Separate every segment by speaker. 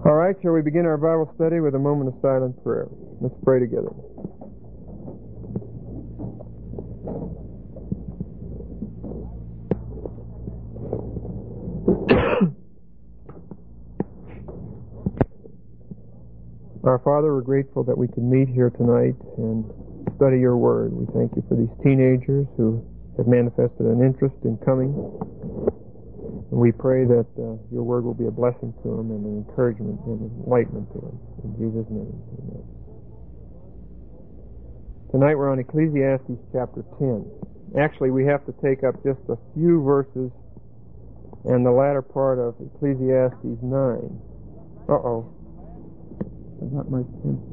Speaker 1: All right, shall we begin our Bible study with a moment of silent prayer? Let's pray together. Our Father, we're grateful that we can meet here tonight and study your Word. We thank you for these teenagers who have manifested an interest in coming. And we pray that your Word will be a blessing to them and an encouragement and enlightenment to them. In Jesus' name, amen. Tonight we're on Ecclesiastes chapter 10. Actually, we have to take up just a few verses and the latter part of Ecclesiastes 9. Uh-oh. I got my pen.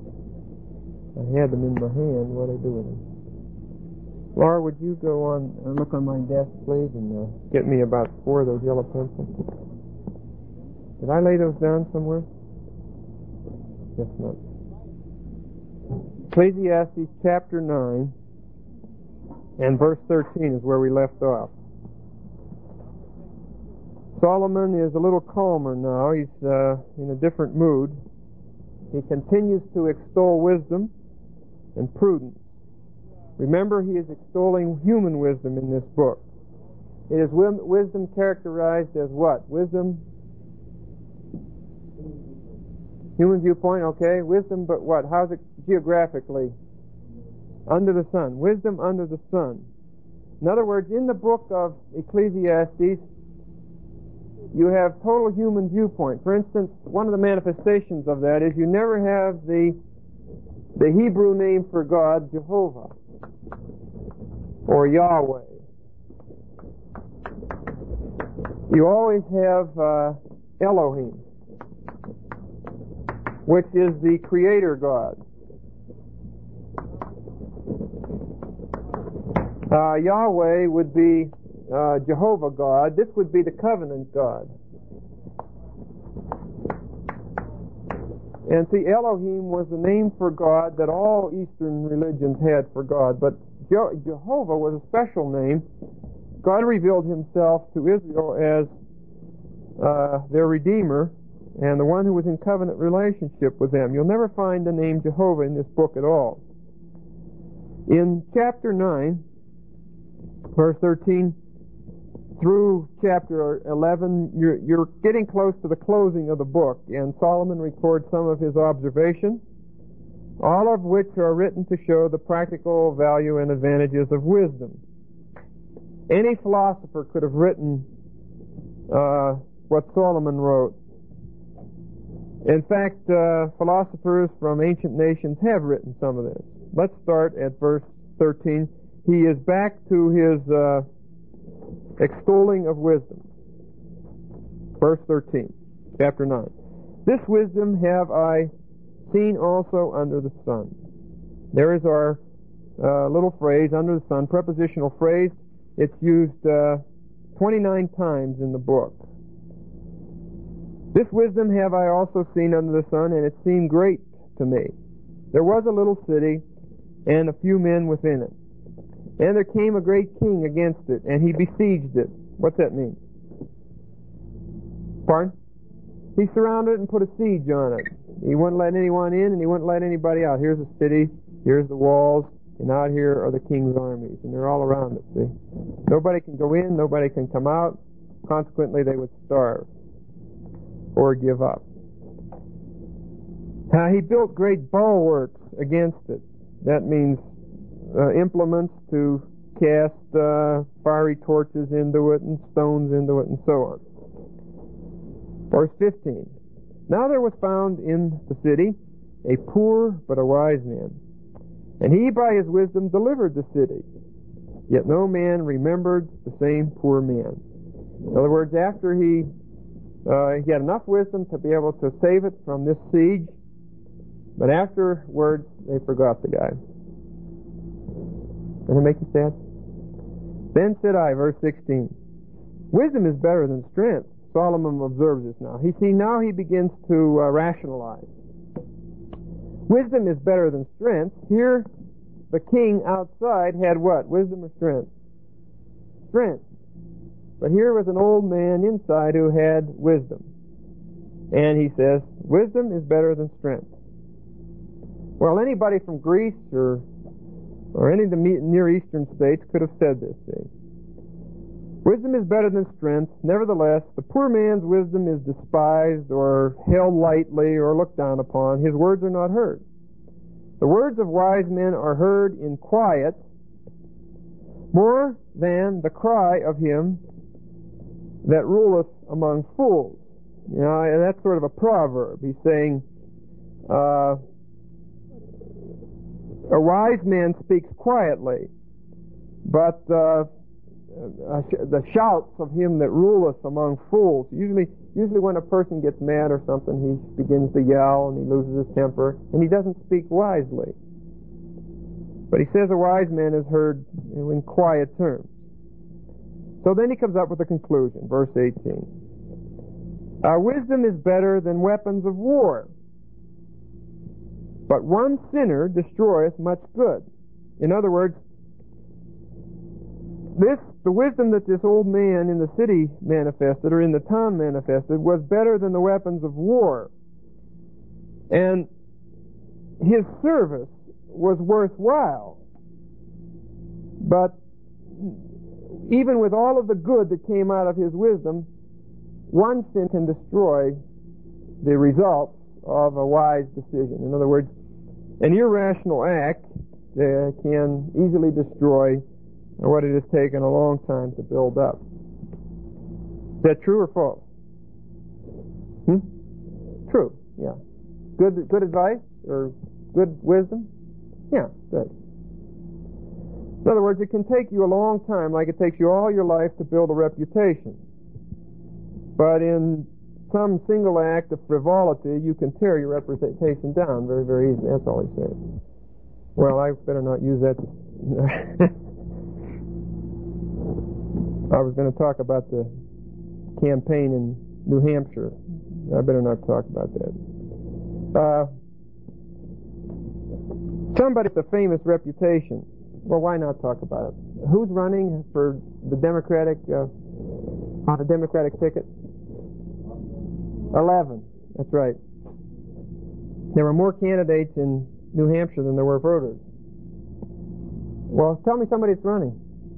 Speaker 1: I had them in my hand. What do I do with them? Laura, would you go on and look on my desk, please, and get me about 4 of those yellow pencils? Did I lay those down somewhere? Guess not. Ecclesiastes chapter 9 and verse 13 is where we left off. Solomon is a little calmer now. He's in a different mood. He continues to extol wisdom and prudence. Remember, he is extolling human wisdom in this book. It is wisdom characterized as what? Wisdom? Human viewpoint, okay. Wisdom, but what? How's it geographically? Under the sun. Wisdom under the sun. In other words, in the book of Ecclesiastes, you have total human viewpoint. For instance, one of the manifestations of that is you never have the Hebrew name for God, Jehovah, or Yahweh. You always have Elohim, which is the creator God. Yahweh would be Jehovah God. This would be the covenant God. And see, Elohim was the name for God that all Eastern religions had for God, but Jehovah was a special name. God revealed himself to Israel as their Redeemer and the one who was in covenant relationship with them. You'll never find the name Jehovah in this book at all. In chapter 9, verse 13, through chapter 11, you're getting close to the closing of the book, and Solomon records some of his observations, all of which are written to show the practical value and advantages of wisdom. Any philosopher could have written what Solomon wrote. In fact, philosophers from ancient nations have written some of this. Let's start at verse 13. He is back to his extolling of wisdom. Verse 13, chapter 9. This wisdom have I seen also under the sun. There is our little phrase, under the sun, prepositional phrase. It's used 29 times in the book. This wisdom have I also seen under the sun, and it seemed great to me. There was a little city, and a few men within it. And there came a great king against it, and he besieged it. What's that mean? Pardon? He surrounded it and put a siege on it. He wouldn't let anyone in, and he wouldn't let anybody out. Here's the city, here's the walls, and out here are the king's armies, and they're all around it, see? Nobody can go in, nobody can come out. Consequently, they would starve or give up. He built great bulwarks against it. That means implements to cast fiery torches into it and stones into it and so on. Verse 15. Now there was found in the city a poor but a wise man, and he by his wisdom delivered the city. Yet no man remembered the same poor man. In other words, after he had enough wisdom to be able to save it from this siege, but afterwards they forgot the guy. Doesn't it make you sad? Then said I, verse 16, wisdom is better than strength. Solomon observes this now. Now he begins to rationalize. Wisdom is better than strength. Here, the king outside had what? Wisdom or strength? Strength. But here was an old man inside who had wisdom. And he says, wisdom is better than strength. Well, anybody from Greece or any of the Near Eastern states could have said this thing. Wisdom is better than strength. Nevertheless, the poor man's wisdom is despised or held lightly or looked down upon. His words are not heard. The words of wise men are heard in quiet more than the cry of him that ruleth among fools. You know, and that's sort of a proverb. He's saying, a wise man speaks quietly, but the shouts of him that ruleth among fools. Usually when a person gets mad or something, he begins to yell and he loses his temper, and he doesn't speak wisely. But he says a wise man is heard in quiet terms. So then he comes up with a conclusion, verse 18. Wisdom is better than weapons of war, but one sinner destroyeth much good. In other words, the wisdom that this old man in the city manifested, or in the town manifested, was better than the weapons of war. And his service was worthwhile. But even with all of the good that came out of his wisdom, one sin can destroy the results of a wise decision. In other words, an irrational act can easily destroy what it has taken a long time to build up. Is that true or false? True, yeah. Good advice or good wisdom? Yeah, good. In other words, it can take you a long time, like it takes you all your life to build a reputation. But in some single act of frivolity, you can tear your reputation down very, very easily. That's all he's saying. Well, I better not use that. I was going to talk about the campaign in New Hampshire. I better not talk about that. Somebody with a famous reputation. Well, why not talk about it? Who's running for the Democratic on a Democratic ticket? 11. That's right. There were more candidates in New Hampshire than there were voters. Well, tell me somebody that's running.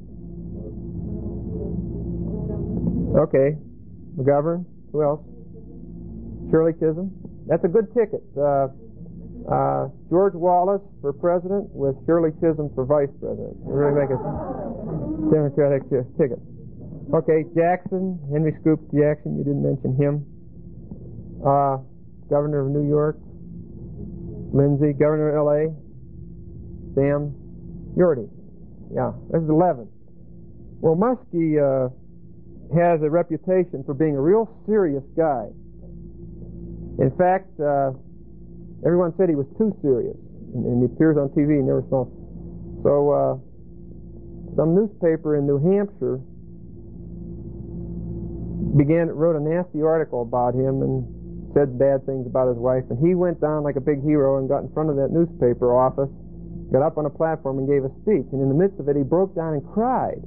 Speaker 1: Okay. McGovern. Who else? Shirley Chisholm. That's a good ticket. George Wallace for president with Shirley Chisholm for vice president. We're going to make a Democratic ticket. Okay, Jackson, Henry Scoop Jackson. You didn't mention him. Governor of New York. Lindsay. Governor of L.A. Sam Yorty. Yeah, this is 11. Well, Muskie has a reputation for being a real serious guy. In fact, everyone said he was too serious, and he appears on TV and never smokes. So, some newspaper in New Hampshire wrote a nasty article about him and said bad things about his wife, and he went down like a big hero and got in front of that newspaper office, got up on a platform and gave a speech, and in the midst of it he broke down and cried.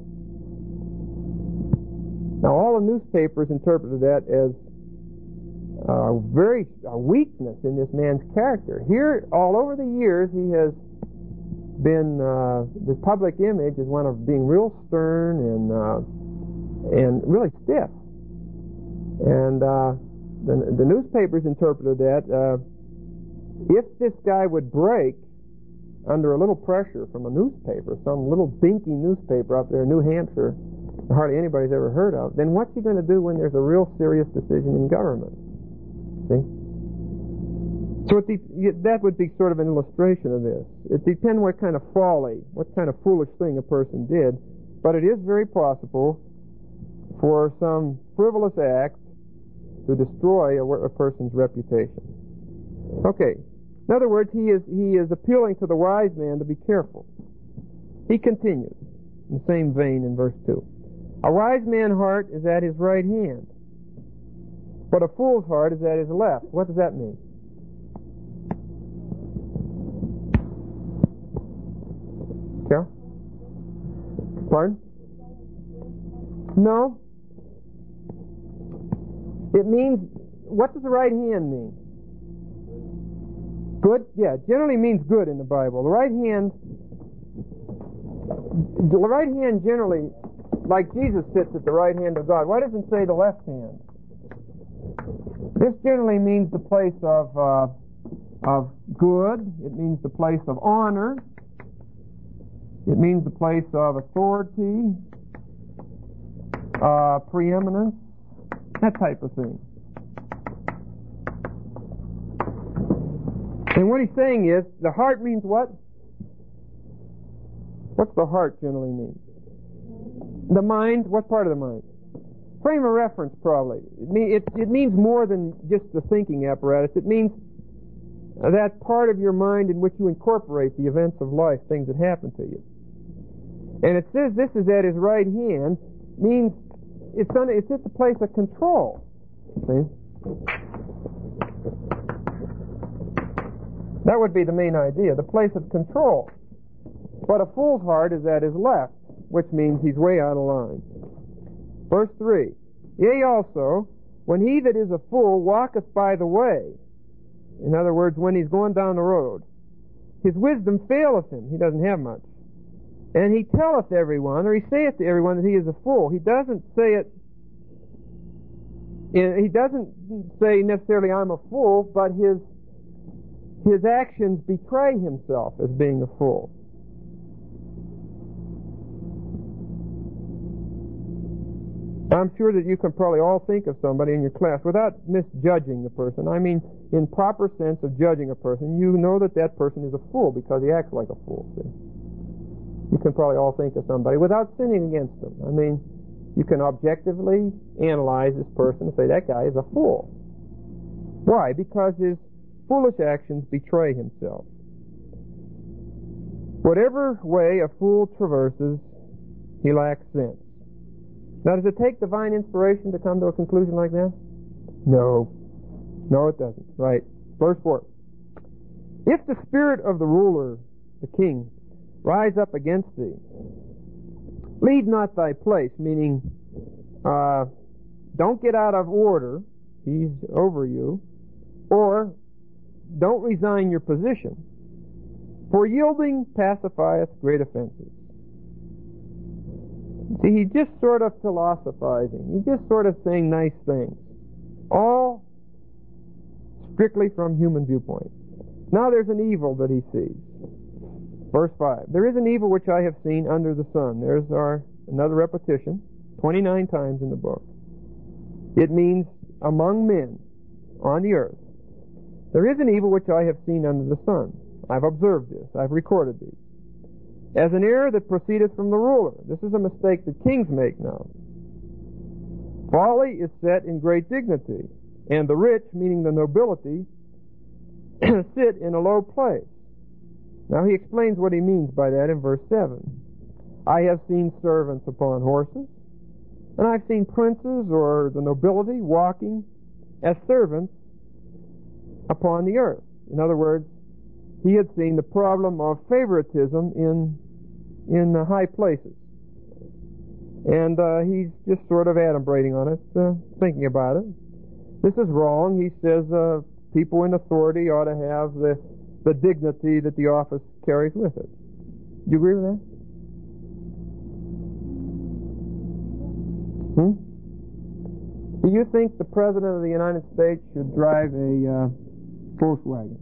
Speaker 1: Now all the newspapers interpreted that as a weakness in this man's character. Here, all over the years, he has been his public image is one of being real stern and really stiff. And the newspapers interpreted that if this guy would break under a little pressure from a newspaper, some little dinky newspaper out there in New Hampshire, hardly anybody's ever heard of, then what's he going to do when there's a real serious decision in government? See? So that would be sort of an illustration of this. It depends what kind of folly, what kind of foolish thing a person did, but it is very possible for some frivolous act to destroy a person's reputation. Okay. In other words, he is appealing to the wise man to be careful. He continues in the same vein in verse 2. A wise man's heart is at his right hand, but a fool's heart is at his left. What does that mean? Carol? Pardon? No. It means what does the right hand mean? Good? Yeah, it generally means good in the Bible. The right hand generally, like Jesus sits at the right hand of God. Why doesn't it say the left hand? This generally means the place of good. It means the place of honor. It means the place of authority, preeminence, that type of thing. And what he's saying is, the heart means what? What's the heart generally mean? The mind, what part of the mind? Frame of reference, probably. It means more than just the thinking apparatus. It means that part of your mind in which you incorporate the events of life, things that happen to you. And it says this is at his right hand, means it's at the place of control. See? That would be the main idea, the place of control. But a fool's heart is at his left, which means he's way out of line. Verse 3, yea also, when he that is a fool walketh by the way, in other words, when he's going down the road, his wisdom faileth him, he doesn't have much. And he telleth everyone, or he saith to everyone that he is a fool. He doesn't say it, he doesn't say necessarily I'm a fool, but his actions betray himself as being a fool. I'm sure that you can probably all think of somebody in your class without misjudging the person. I mean, in proper sense of judging a person, you know that that person is a fool because he acts like a fool. See? You can probably all think of somebody without sinning against them. I mean, you can objectively analyze this person and say that guy is a fool. Why? Because his foolish actions betray himself. Whatever way a fool traverses, he lacks sense. Now, does it take divine inspiration to come to a conclusion like that? No. No, it doesn't. Right. Verse 4. If the spirit of the ruler, the king, rise up against thee, leave not thy place, meaning don't get out of order, he's over you, or don't resign your position, for yielding pacifieth great offenses. See, he's just sort of philosophizing. He's just sort of saying nice things. All strictly from human viewpoint. Now there's an evil that he sees. Verse 5. There is an evil which I have seen under the sun. There's another repetition, 29 times in the book. It means among men on the earth. There is an evil which I have seen under the sun. I've observed this. I've recorded these. As an error that proceedeth from the ruler. This is a mistake that kings make now. Folly is set in great dignity, and the rich, meaning the nobility, sit in a low place. Now he explains what he means by that in verse 7. I have seen servants upon horses, and I've seen princes or the nobility walking as servants upon the earth. In other words, he had seen the problem of favoritism in the high places. And he's just sort of adumbrating on it, thinking about it. This is wrong. He says people in authority ought to have the dignity that the office carries with it. Do you agree with that? Do you think the President of the United States should drive a Volkswagen?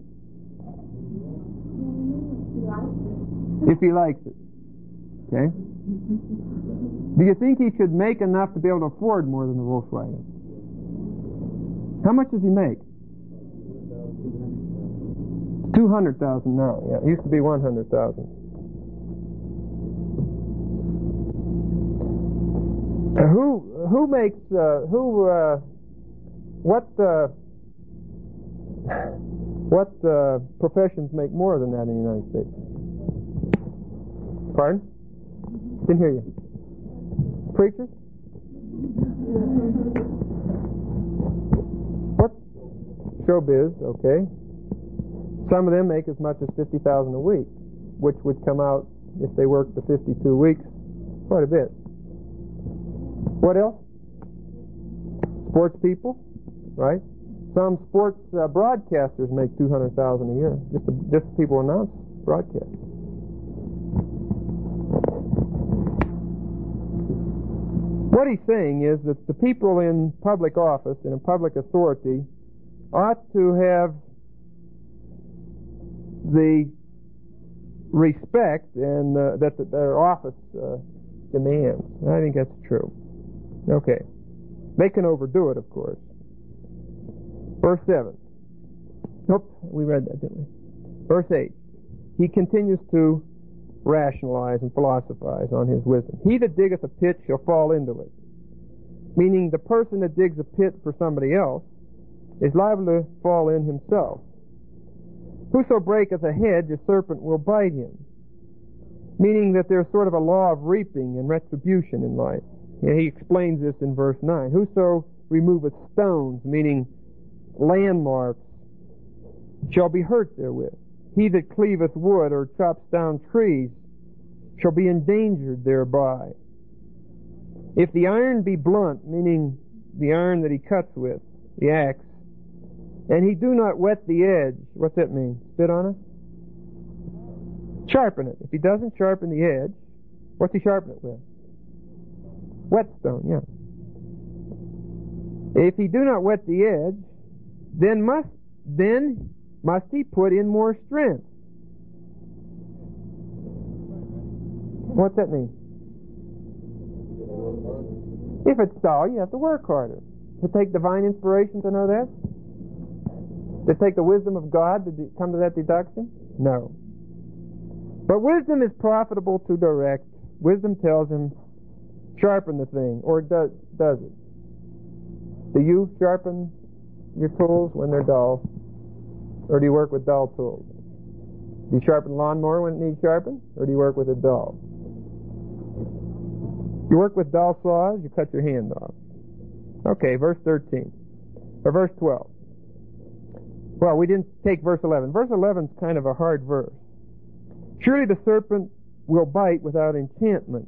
Speaker 1: If he likes it. Okay? Do you think he should make enough to be able to afford more than the Volkswagen? How much does he make? 200,000 now. Yeah, it used to be 100,000. Who makes what professions make more than that in the United States? Pardon? Didn't hear you. Preachers? What? Showbiz, okay. Some of them make as much as $50,000 a week, which would come out, if they worked the 52 weeks, quite a bit. What else? Sports people, right? Some sports broadcasters make $200,000 a year. Just people announce broadcasts. What he's saying is that the people in public office and in public authority ought to have the respect and that their office demands. I think that's true. Okay. They can overdo it, of course. Verse 7. Nope, we read that, didn't we? Verse 8. He continues to rationalize and philosophize on his wisdom. He that diggeth a pit shall fall into it. Meaning the person that digs a pit for somebody else is liable to fall in himself. Whoso breaketh a hedge, a serpent will bite him. Meaning that there's sort of a law of reaping and retribution in life. Yeah, he explains this in verse 9. Whoso removeth stones, meaning landmarks, shall be hurt therewith. He that cleaveth wood or chops down trees shall be endangered thereby. If the iron be blunt, meaning the iron that he cuts with, the axe, and he do not whet the edge, what's that mean? Spit on it? Sharpen it. If he doesn't sharpen the edge, what's he sharpen it with? Whetstone, yeah. If he do not whet the edge, then must he put in more strength. What's that mean? If it's dull, you have to work harder. To take divine inspiration to know that? To take the wisdom of God to come to that deduction? No. But wisdom is profitable to direct. Wisdom tells him, sharpen the thing, or does it? Do you sharpen your tools when they're dull? Or do you work with dull tools? Do you sharpen the lawnmower when it needs sharpened? Or do you work with it dull? You work with dull saws, you cut your hand off. Okay, verse 13. Or verse 12. Well, we didn't take verse 11. Verse 11 is kind of a hard verse. Surely the serpent will bite without enchantment.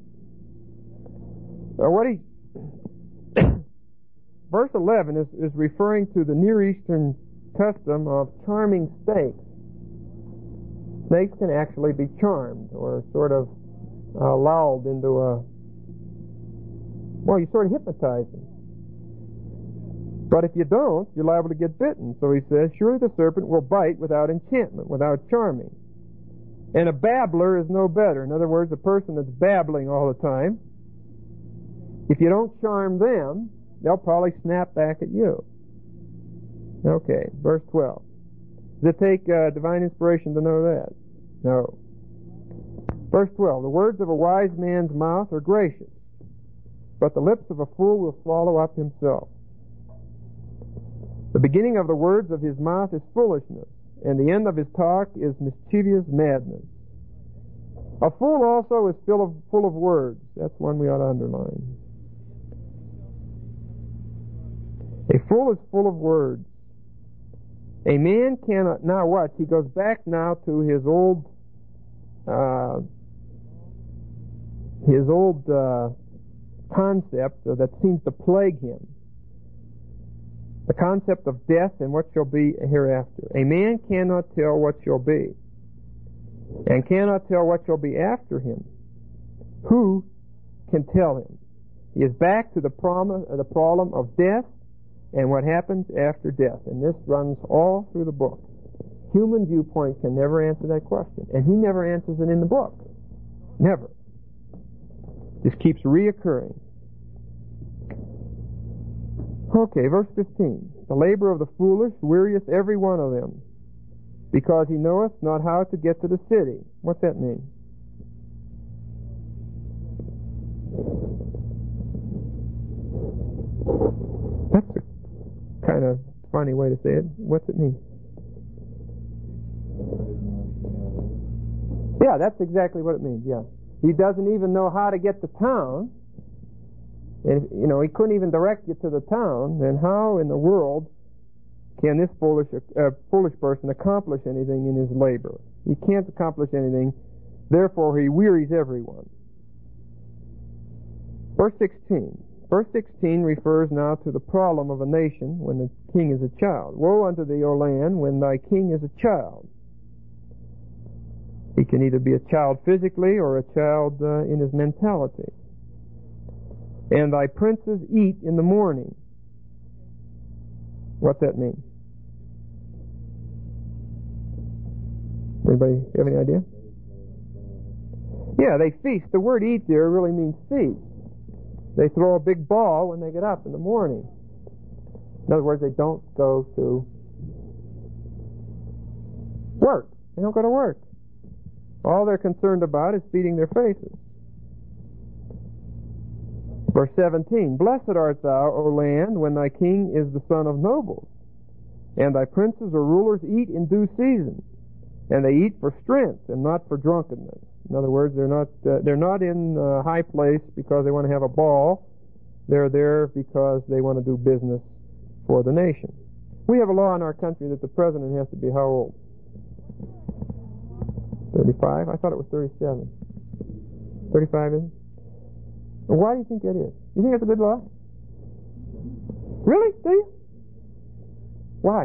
Speaker 1: Verse 11 is referring to the Near Eastern custom of charming snakes. Snakes can actually be charmed or sort of lulled into you sort of hypnotize them. But if you don't, you're liable to get bitten. So he says, surely the serpent will bite without enchantment, without charming. And a babbler is no better. In other words, a person that's babbling all the time, if you don't charm them, they'll probably snap back at you. Okay, verse 12. Does it take divine inspiration to know that? No. Verse 12. The words of a wise man's mouth are gracious, but the lips of a fool will swallow up himself. The beginning of the words of his mouth is foolishness, and the end of his talk is mischievous madness. A fool also is full of words. That's one we ought to underline. A fool is full of words. A man cannot... Now watch, he goes back now to his old concept that seems to plague him. The concept of death and what shall be hereafter. A man cannot tell what shall be, and cannot tell what shall be after him. Who can tell him? He is back to the problem of death and what happens after death. And this runs all through the book. Human viewpoint can never answer that question. And he never answers it in the book. Never. This keeps reoccurring. Okay, verse 15. The labor of the foolish wearieth every one of them, because he knoweth not how to get to the city. What's that mean? That's a kind of funny way to say it. What's it mean? Yeah, that's exactly what it means, yeah. He doesn't even know how to get to town. And, he couldn't even direct you to the town. Then how in the world can this foolish person accomplish anything in his labor? He can't accomplish anything. Therefore, he wearies everyone. Verse 16. Verse 16 refers now to the problem of a nation when the king is a child. Woe unto thee, O land, when thy king is a child. He can either be a child physically or a child in his mentality. And thy princes eat in the morning. What that means? Anybody have any idea? Yeah, they feast. The word eat there really means feast. They throw a big ball when they get up in the morning. In other words, they don't go to work. They don't go to work. All they're concerned about is feeding their faces. Verse 17, Blessed art thou, O land, when thy king is the son of nobles, and thy princes or rulers eat in due season, and they eat for strength and not for drunkenness. In other words, they're not in a high place because they want to have a ball. They're there because they want to do business for the nation. We have a law in our country that the president has to be how old? 35? I thought it was 37. 35 is it? Why do you think that is? You think that's a good law? Really? Do you? Why?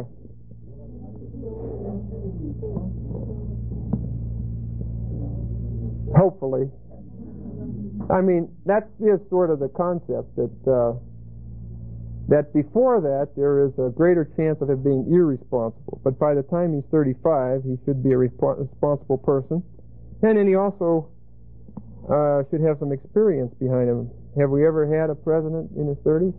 Speaker 1: Hopefully. I mean, that is sort of the concept that before that there is a greater chance of him being irresponsible. But by the time he's 35, he should be a responsible person. And then he also should have some experience behind him. Have we ever had a president in his 30s?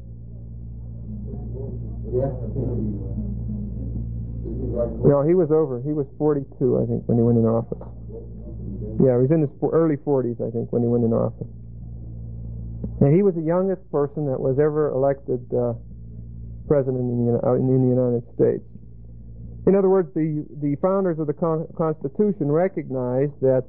Speaker 1: No, he was over. He was 42, I think, when he went in office. Yeah, he was in his early 40s, I think, when he went in office. And he was the youngest person that was ever elected president in the United States. In other words, the founders of the Constitution recognized that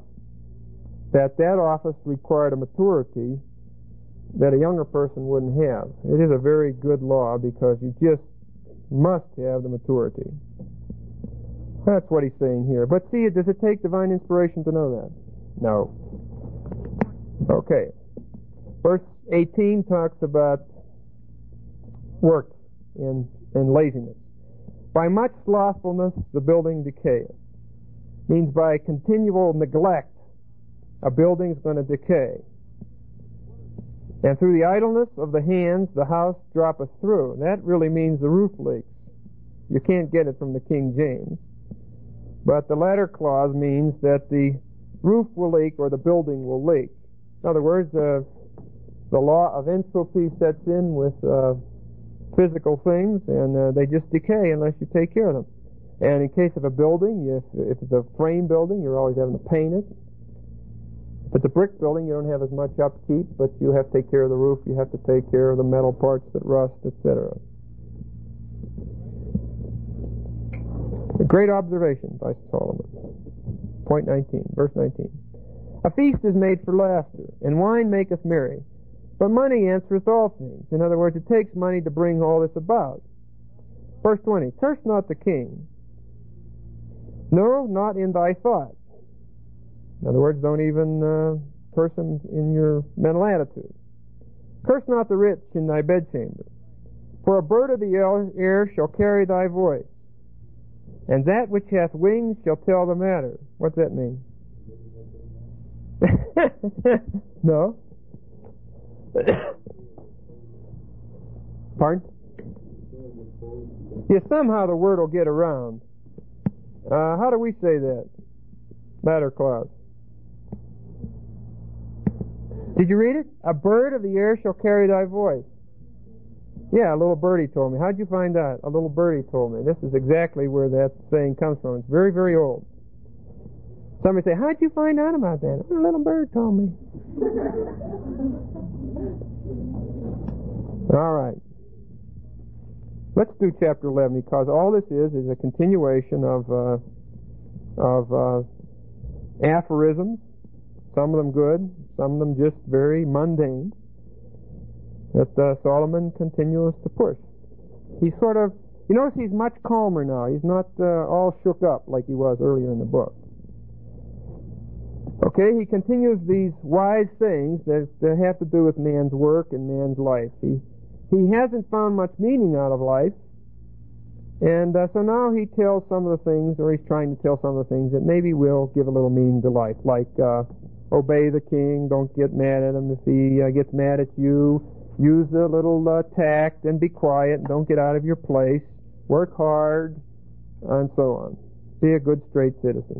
Speaker 1: office required a maturity that a younger person wouldn't have. It is a very good law because you just must have the maturity. That's what he's saying here. But see, does it take divine inspiration to know that? No. Okay. Verse 18 talks about work and laziness. By much slothfulness the building decayeth. Means by continual neglect a building is going to decay. And through the idleness of the hands the house droppeth through. That really means the roof leaks. You can't get it from the King James. But the latter clause means that the roof will leak or the building will leak. In other words, the law of entropy sets in with physical things, and they just decay unless you take care of them. And in case of a building, if it's a frame building, you're always having to paint it. If it's a brick building, you don't have as much upkeep, but you have to take care of the roof, you have to take care of the metal parts that rust, etc. A great observation by Solomon. Point 19, verse 19. A feast is made for laughter, and wine maketh merry, but money answereth all things. In other words, it takes money to bring all this about. Verse 20, curse not the king. No, not in thy thought. In other words, don't even curse him in your mental attitude. Curse not the rich in thy bedchamber, for a bird of the air shall carry thy voice, and that which hath wings shall tell the matter. What's that mean? No? Pardon? Yeah, somehow the word will get around. How do we say that? Latter clause. Did you read it? A bird of the air shall carry thy voice. Yeah, a little birdie told me. How'd you find out? A little birdie told me. This is exactly where that saying comes from. It's very, very old. Somebody say, how'd you find out about that? A little bird told me. All right. Let's do chapter 11, because all this is a continuation of aphorisms, some of them good, some of them just very mundane, that Solomon continues to push. He's sort of, you notice he's much calmer now. He's not all shook up like he was earlier in the book. Okay, he continues these wise sayings that have to do with man's work and man's life. He hasn't found much meaning out of life, and so now he tells some of the things, or he's trying to tell some of the things that maybe will give a little meaning to life, like obey the king, don't get mad at him if he gets mad at you, use a little tact and be quiet and don't get out of your place, work hard, and so on. Be a good, straight citizen.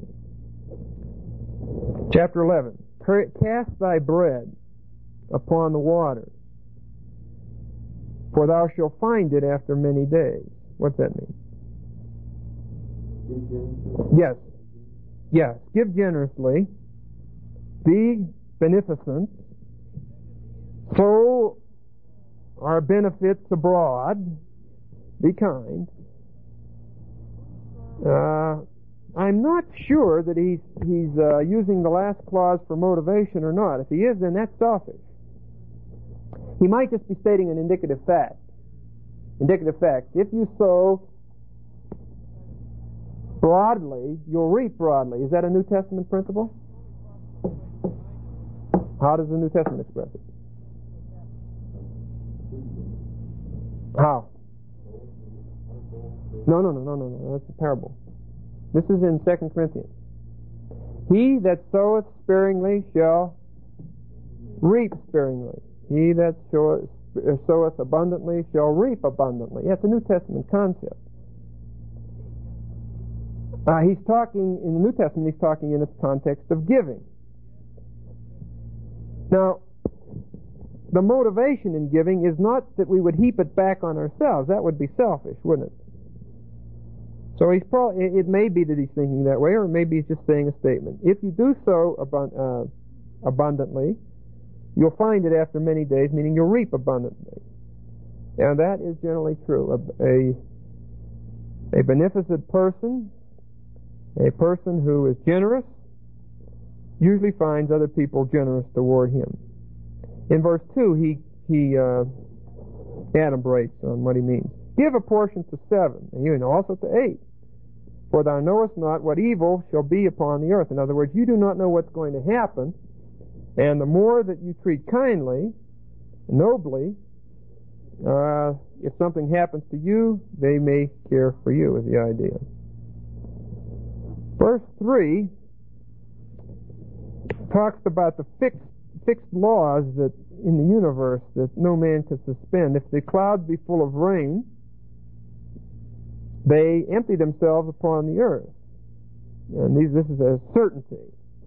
Speaker 1: Chapter 11, cast thy bread upon the waters, for thou shalt find it after many days. What's that mean? Yes. Yes. Give generously. Be beneficent. Sow our benefits abroad. Be kind. I'm not sure that he's using the last clause for motivation or not. If he is, then that's selfish. He might just be stating an indicative fact. Indicative fact. If you sow broadly, you'll reap broadly. Is that a New Testament principle? How does the New Testament express it? How? No. That's a parable. This is in 2 Corinthians. He that soweth sparingly shall reap sparingly. He that soweth abundantly shall reap abundantly. That's a New Testament concept. He's talking, in the New Testament, he's talking in its context of giving. Now, the motivation in giving is not that we would heap it back on ourselves. That would be selfish, wouldn't it? So it may be that he's thinking that way, or maybe he's just saying a statement. If you do sow abundantly, you'll find it after many days, meaning you'll reap abundantly. And that is generally true. A beneficent person, a person who is generous, usually finds other people generous toward him. In verse 2, he adumbrates on what he means. Give a portion to 7, and even also to 8. For thou knowest not what evil shall be upon the earth. In other words, you do not know what's going to happen, and the more that you treat kindly, nobly, if something happens to you, they may care for you, is the idea. Verse 3 talks about the fixed laws that in the universe that no man can suspend. If the clouds be full of rain, they empty themselves upon the earth. And this is a certainty.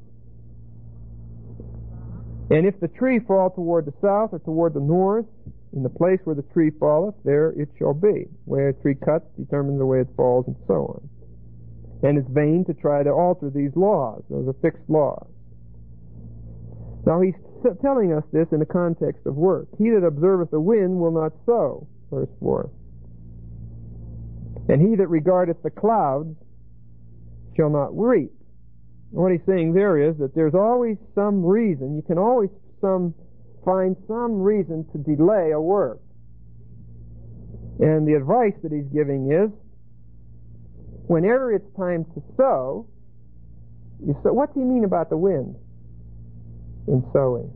Speaker 1: And if the tree fall toward the south or toward the north, in the place where the tree falleth, there it shall be. Where a tree cuts determines the way it falls, and so on. And it's vain to try to alter these laws. Those are fixed laws. Now he's telling us this in the context of work. He that observeth the wind will not sow, verse 4. And he that regardeth the clouds shall not reap. What he's saying there is that there's always some reason, you can always find some reason to delay a work. And the advice that he's giving is, whenever it's time to sow, you sow. What's he mean about the wind in sowing?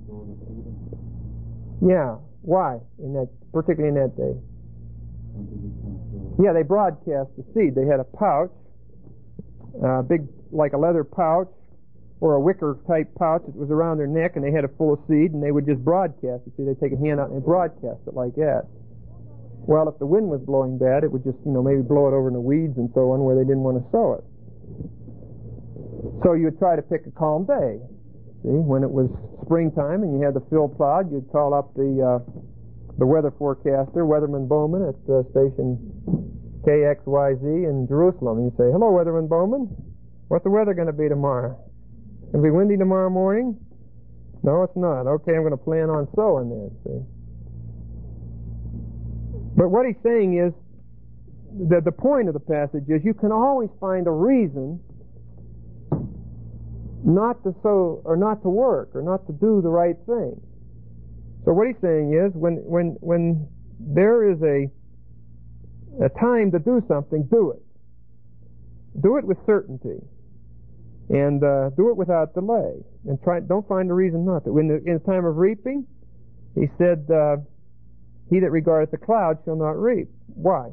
Speaker 1: Yeah, why? Particularly in that day. Yeah, they broadcast the seed. They had a pouch, big, like a leather pouch, or a wicker type pouch that was around their neck, and they had it full of seed, and they would just broadcast it. See, they'd take a hand out and they'd broadcast it like that. Well, if the wind was blowing bad, it would just, maybe blow it over in the weeds and so on where they didn't want to sow it. So you would try to pick a calm day. See, when it was springtime and you had the field plowed, you'd call up the weather forecaster, Weatherman Bowman, at station KXYZ in Jerusalem. And you'd say, "Hello, Weatherman Bowman. What's the weather going to be tomorrow? Going to be windy tomorrow morning?" "No, it's not." "Okay, I'm going to plan on sowing then." See. But what he's saying is that the point of the passage is you can always find a reason not to sow or not to work or not to do the right thing. So what he's saying is when there is a time to do something, do it. Do it with certainty. And do it without delay. And don't find a reason not to. In the time of reaping, he said, he that regardeth the cloud shall not reap. Why?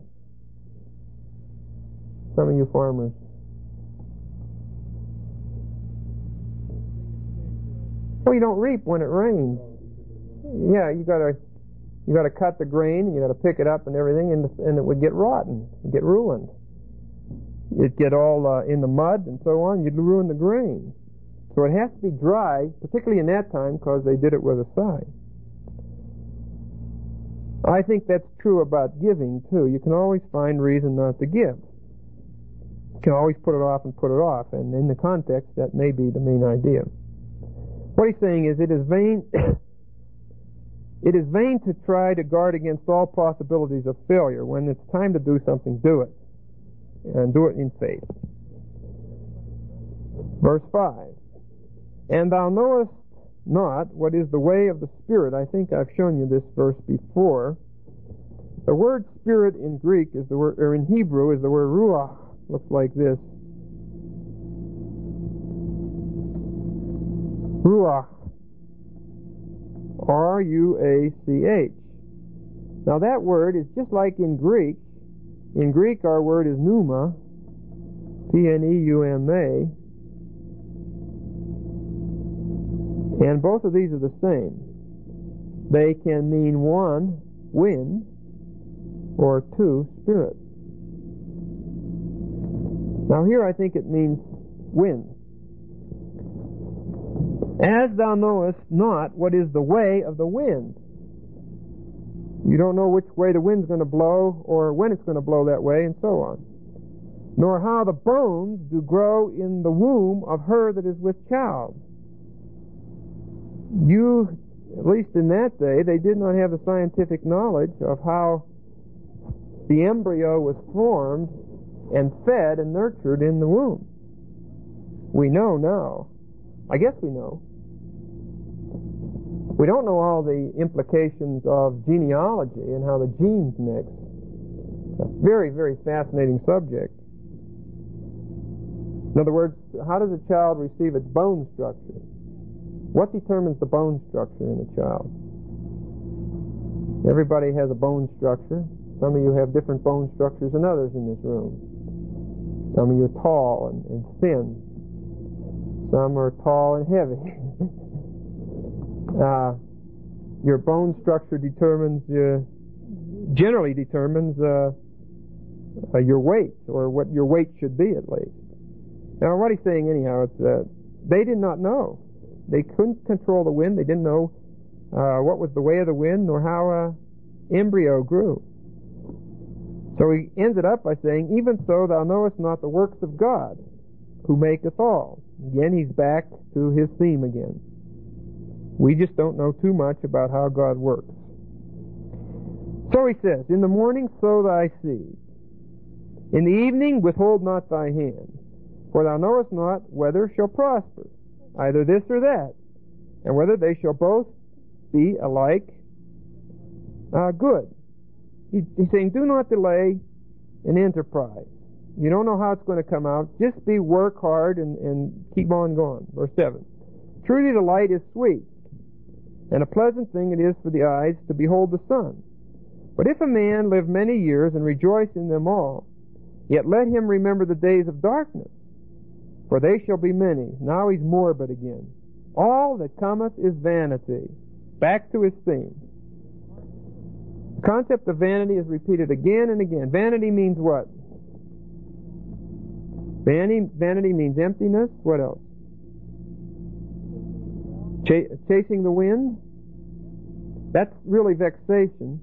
Speaker 1: Some of you farmers. Well, you don't reap when it rains. Yeah, you gotta cut the grain, you gotta pick it up and everything, and it would get rotten, get ruined. It'd get all in the mud and so on. You'd ruin the grain. So it has to be dry, particularly in that time, because they did it with a scythe. I think that's true about giving too. You can always find reason not to give. You can always put it off and put it off, and in the context, that may be the main idea. What he's saying is, it is vain. It is vain to try to guard against all possibilities of failure. When it's time to do something, do it. And do it in faith. Verse 5. And thou knowest not what is the way of the Spirit. I think I've shown you this verse before. The word Spirit in Greek is the word, or in Hebrew is the word ruach. Looks like this. Ruach. R-U-A-C-H. Now that word is just like in Greek. In Greek, our word is pneuma, P-N-E-U-M-A, and both of these are the same. They can mean one, wind, or two, spirit. Now here I think it means wind. As thou knowest not what is the way of the wind. You don't know which way the wind's going to blow, or when it's going to blow that way, and so on. Nor how the bones do grow in the womb of her that is with child. At least in that day, they did not have the scientific knowledge of how the embryo was formed and fed and nurtured in the womb. We know now. I guess we know. We don't know all the implications of genealogy and how the genes mix. It's a very, very fascinating subject. In other words, how does a child receive its bone structure? What determines the bone structure in a child? Everybody has a bone structure. Some of you have different bone structures than others in this room. Some of you are tall and thin. Some are tall and heavy. Your bone structure generally determines your weight, or what your weight should be at least. Now what he's saying anyhow is that they did not know. They couldn't control the wind. They didn't know what was the way of the wind, nor how embryo grew. So he ends it up by saying, even so thou knowest not the works of God, who maketh all. Again, he's back to his theme again. We just don't know too much about how God works. So he says, in the morning sow thy seed. In the evening withhold not thy hand. For thou knowest not whether shall prosper, either this or that, and whether they shall both be alike good. He's saying, do not delay an enterprise. You don't know how it's going to come out. Just work hard and keep on going. Verse 7. Truly the light is sweet, and a pleasant thing it is for the eyes to behold the sun. But if a man live many years and rejoice in them all, yet let him remember the days of darkness, for they shall be many. Now he's morbid again. All that cometh is vanity. Back to his theme. The concept of vanity is repeated again and again. Vanity means what? Vanity means emptiness. What else? Chasing the wind. That's really vexation.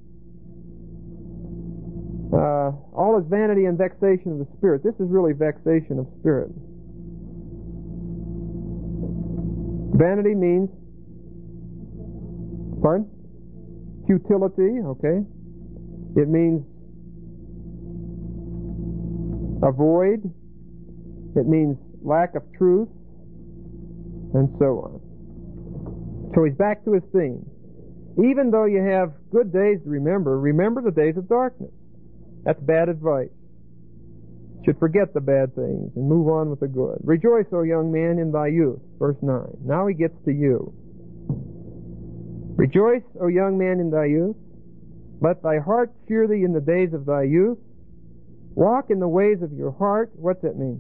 Speaker 1: All is vanity and vexation of the spirit. This is really vexation of spirit. Vanity means, pardon? Futility, okay. It means a void. It means lack of truth, and so on. So he's back to his theme. Even though you have good days to remember the days of darkness. That's bad advice. should forget the bad things and move on with the good. Rejoice, O young man, in thy youth. Verse 9. Now he gets to you. Rejoice, O young man, in thy youth. Let thy heart cheer thee in the days of thy youth. Walk in the ways of your heart. What's that mean?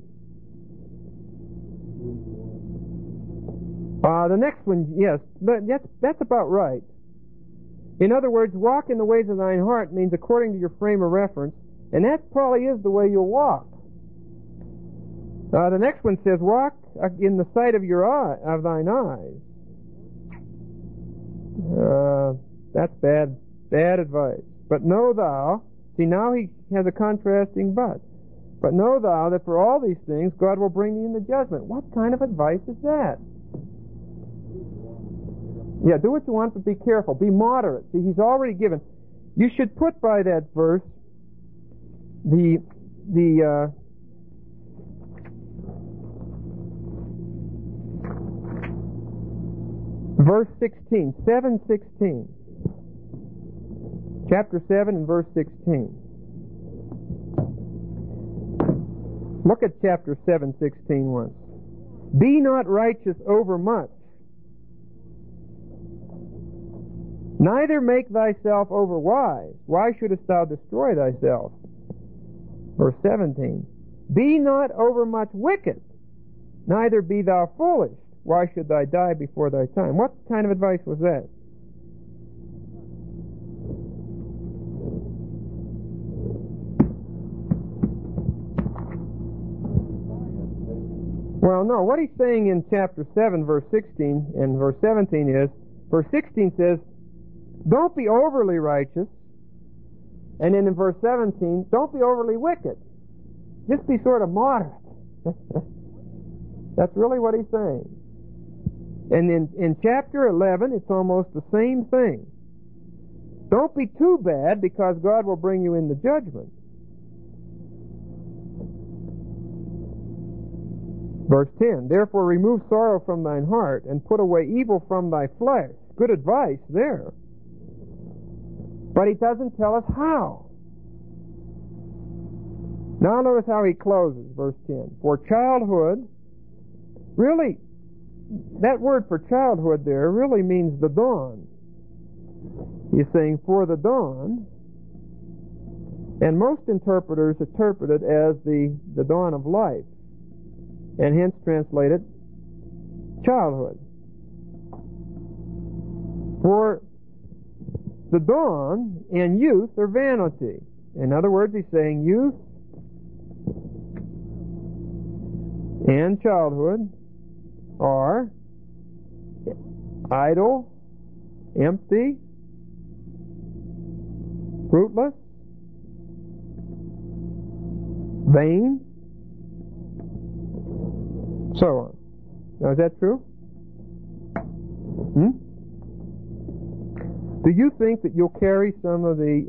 Speaker 1: The next one, yes, but that's about right. In other words, walk in the ways of thine heart means according to your frame of reference, and that probably is the way you'll walk. The next one says, walk in the sight of thine eyes. That's bad advice. But know thou, see now he has a contrasting but know thou that for all these things God will bring thee into judgment. What kind of advice is that? Yeah, do what you want, but be careful. Be moderate. See, he's already given. You should put by that verse the verse 16, 7:16. Chapter 7 and verse 16. Look at chapter 7:16 once. Be not righteous overmuch, neither make thyself overwise. Why shouldest thou destroy thyself? Verse 17. Be not overmuch wicked, neither be thou foolish. Why should thou die before thy time? What kind of advice was that? Well, no, what he's saying in chapter 7, verse 16 and verse 17 is, verse 16 says, don't be overly righteous, and then in verse 17, don't be overly wicked. Just be sort of moderate. That's really what he's saying. And in chapter 11, it's almost the same thing. Don't be too bad, because God will bring you into judgment. Verse 10, therefore remove sorrow from thine heart, and put away evil from thy flesh. Good advice there. But he doesn't tell us how. Now notice how he closes, verse 10. For childhood, really, that word for childhood there really means the dawn. He's saying, for the dawn, and most interpreters interpret it as the dawn of life, and hence translated childhood. For the dawn and youth are vanity. In other words, he's saying youth and childhood are idle, empty, fruitless, vain, so on. Now, is that true? Do you think that you'll carry some of the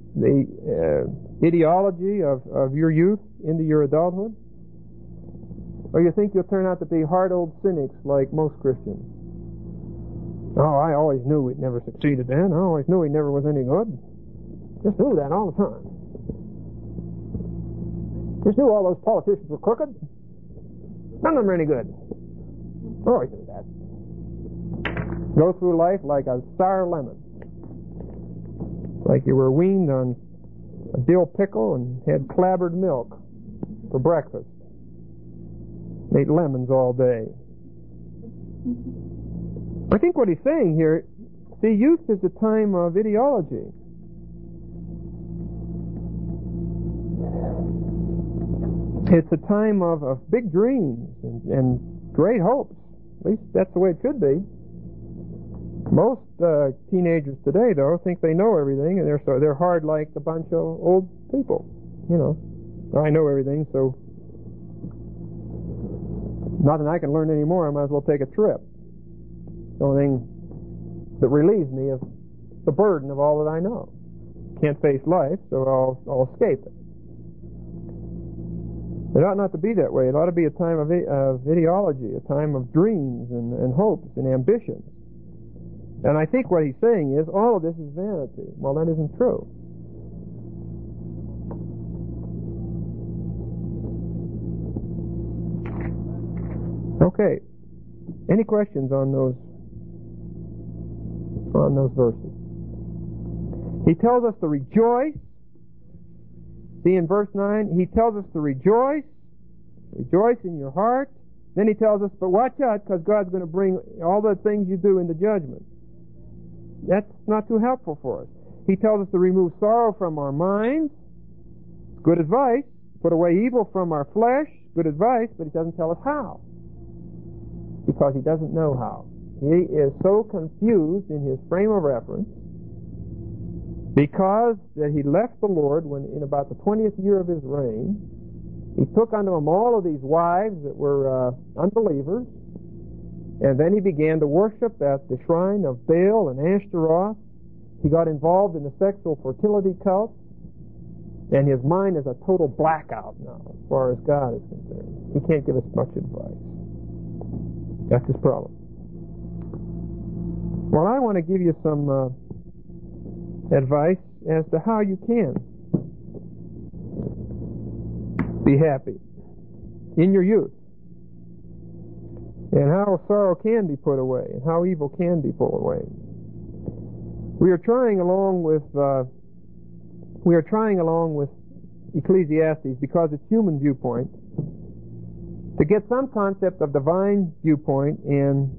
Speaker 1: ideology of your youth into your adulthood? Or you think you'll turn out to be hard old cynics like most Christians? Oh, I always knew we'd never succeeded then. I always knew he never was any good. Just knew that all the time. Just knew all those politicians were crooked. None of them are any good. I always knew that. Go through life like a sour lemon. Like you were weaned on a dill pickle and had clabbered milk for breakfast. Ate lemons all day. I think what he's saying here, see, youth is a time of ideology. It's a time of big dreams and great hopes. At least that's the way it should be. Most teenagers today, though, think they know everything, and they're hard like a bunch of old people. You know, I know everything, so nothing I can learn anymore. I might as well take a trip. The only thing that relieves me is the burden of all that I know. Can't face life, so I'll escape it. It ought not to be that way. It ought to be a time of ideology, a time of dreams and hopes and ambitions. And I think what he's saying is, all of this is vanity. Well, that isn't true. Okay. Any questions on those verses? He tells us to rejoice. See, in verse 9, he tells us to rejoice. Rejoice in your heart. Then he tells us, but watch out, because God's going to bring all the things you do into judgment. That's not too helpful for us. He tells us to remove sorrow from our minds. Good advice. Put away evil from our flesh. Good advice, but he doesn't tell us how. Because he doesn't know how. He is so confused in his frame of reference because that he left the Lord when in about the 20th year of his reign. He took unto him all of these wives that were unbelievers, and then he began to worship at the shrine of Baal and Ashtaroth. He got involved in the sexual fertility cult, and his mind is a total blackout now as far as God is concerned. He can't give us much advice. That's his problem. Well, I want to give you some advice as to how you can be happy in your youth, and how sorrow can be put away, and how evil can be put away. We are trying along with Ecclesiastes because it's human viewpoint to get some concept of divine viewpoint and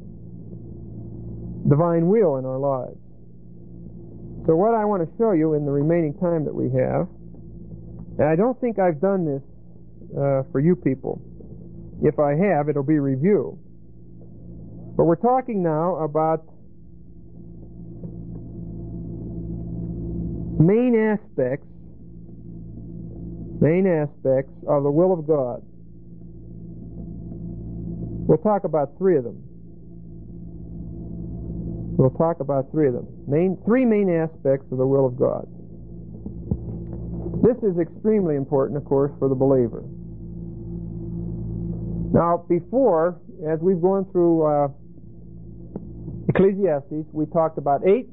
Speaker 1: divine will in our lives. So what I want to show you in the remaining time that we have, and I don't think I've done this for you people. If I have, it'll be review. But we're talking now about main aspects of the will of God. We'll talk about three of them. Three main aspects of the will of God. This is extremely important, of course, for the believer. Now, before, as we've gone through Ecclesiastes, we talked about 8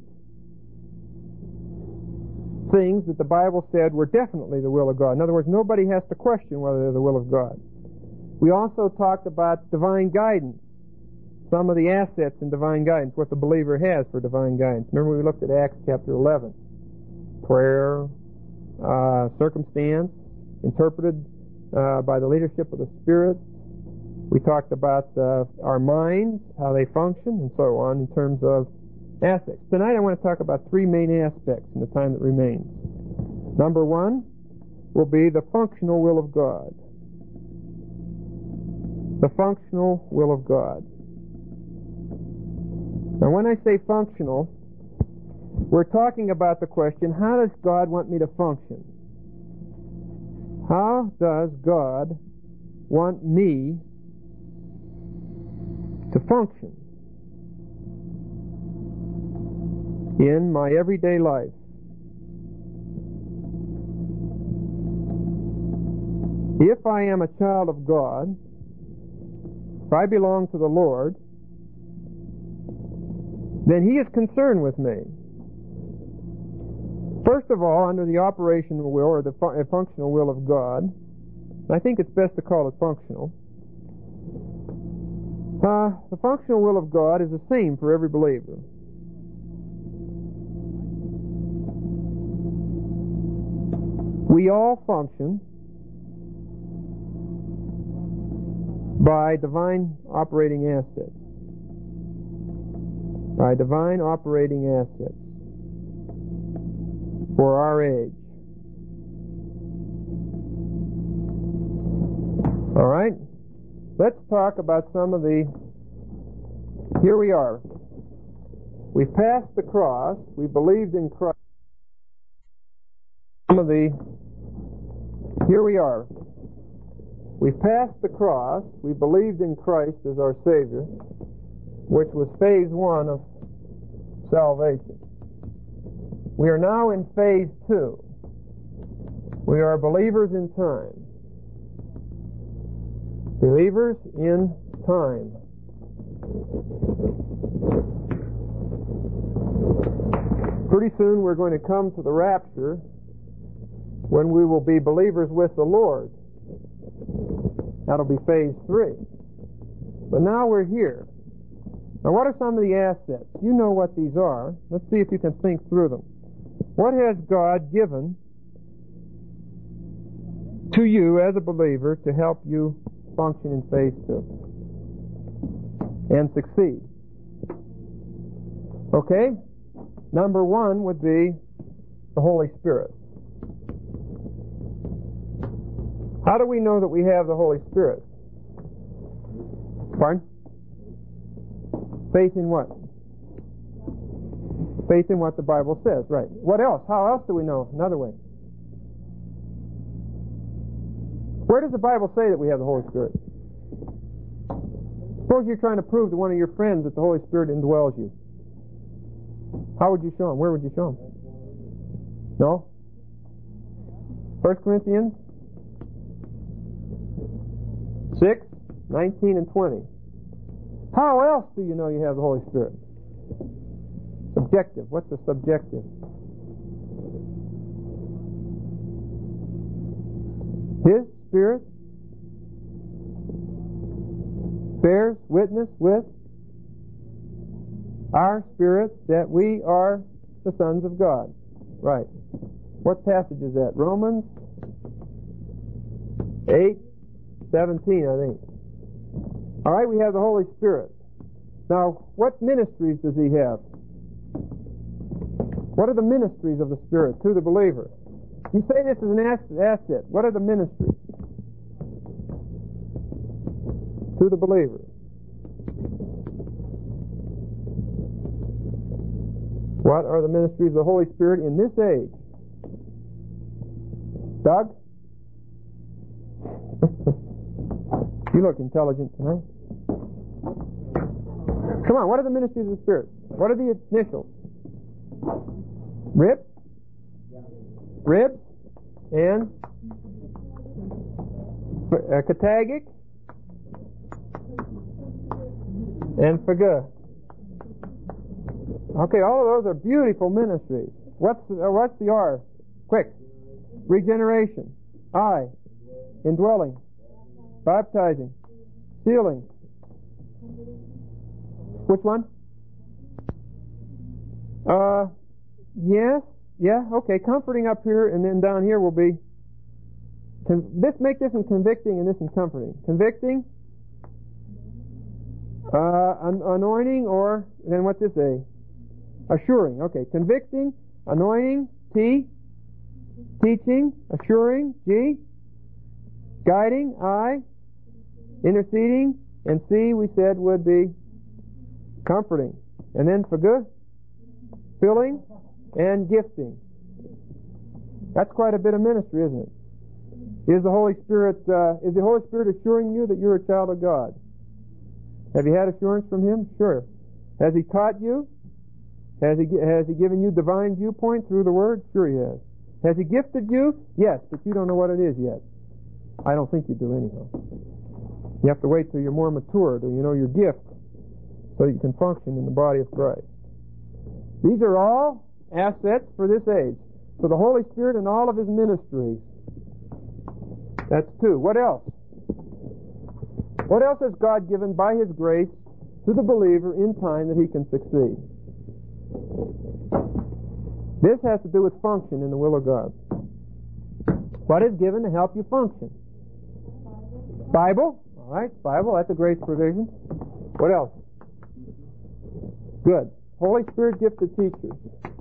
Speaker 1: things that the Bible said were definitely the will of God. In other words, nobody has to question whether they're the will of God. We also talked about divine guidance, some of the assets in divine guidance, what the believer has for divine guidance. Remember we looked at Acts chapter 11. Prayer, circumstance, interpreted by the leadership of the Spirit. We talked about our minds, how they function, and so on in terms of assets. Tonight I want to talk about 3 main aspects in the time that remains. Number 1 will be the functional will of God. The functional will of God. Now when I say functional, we're talking about the question, how does God want me to function? How does God want me to function in my everyday life? If I am a child of God, if I belong to the Lord, then He is concerned with me. First of all, under the operational will, or the functional will of God, I think it's best to call it functional. The functional will of God is the same for every believer. We all function by divine operating assets. By divine operating assets for our age. All right? Let's talk about some of the... Here we are. We passed the cross. We believed in Christ. Some of the... Here we are. We passed the cross. We believed in Christ as our Savior, which was phase 1 of salvation. We are now in phase 2. We are believers in time. Believers in time. Pretty soon we're going to come to the rapture, when we will be believers with the Lord. That'll be phase 3. But now we're here. Now what are some of the assets? You know what these are. Let's see if you can think through them. What has God given to you as a believer to help you function in faith too and succeed? Okay? Number one would be the Holy Spirit. How do we know that we have the Holy Spirit? Pardon? Faith in what? Faith in what the Bible says, right. What else? How else do we know? Another way. Where does the Bible say that we have the Holy Spirit? Suppose you're trying to prove to one of your friends that the Holy Spirit indwells you. How would you show him? Where would you show him? No? 1 Corinthians 6, 19 and 20. How else do you know you have the Holy Spirit? Subjective. What's the subjective? His Spirit bears witness with our spirit that we are the sons of God. Right. What passage is that? Romans 8:17, I think. All right, we have the Holy Spirit. Now, what ministries does He have? What are the ministries of the Spirit to the believer? You say this is an asset. What are the ministries to the believer? What are the ministries of the Holy Spirit in this age? Doug? You look intelligent tonight. Come on, what are the ministries of the Spirit? What are the initials? Rib? Rib? And? Katagic? And Faga. Okay, all of those are beautiful ministries. What's the R? Quick. Regeneration. I. Indwelling. Baptizing. Sealing. Which one? Yes. Yeah, okay. Comforting up here, and then down here will be make this in convicting and this in comforting. Convicting, anointing, or then what's this A? Assuring. Okay, convicting, anointing, T, teaching, assuring, G, guiding, I, interceding, and C we said would be comforting. And then for good, filling, and gifting. That's quite a bit of ministry, isn't it? Is the Holy Spirit assuring you that you're a child of God? Have you had assurance from Him? Sure. Has He taught you? Has He given you divine viewpoint through the Word? Sure He has. Has He gifted you? Yes, but you don't know what it is yet. I don't think you do anyhow. You have to wait till you're more mature, till you know your gift, so that you can function in the body of Christ. These are all assets for this age. So the Holy Spirit and all of His ministries. That's two. What else? What else has God given by His grace to the believer in time that he can succeed? This has to do with function in the will of God. What is given to help you function? Bible. All right, Bible. That's a grace provision. What else? Good. Holy Spirit gifted teachers.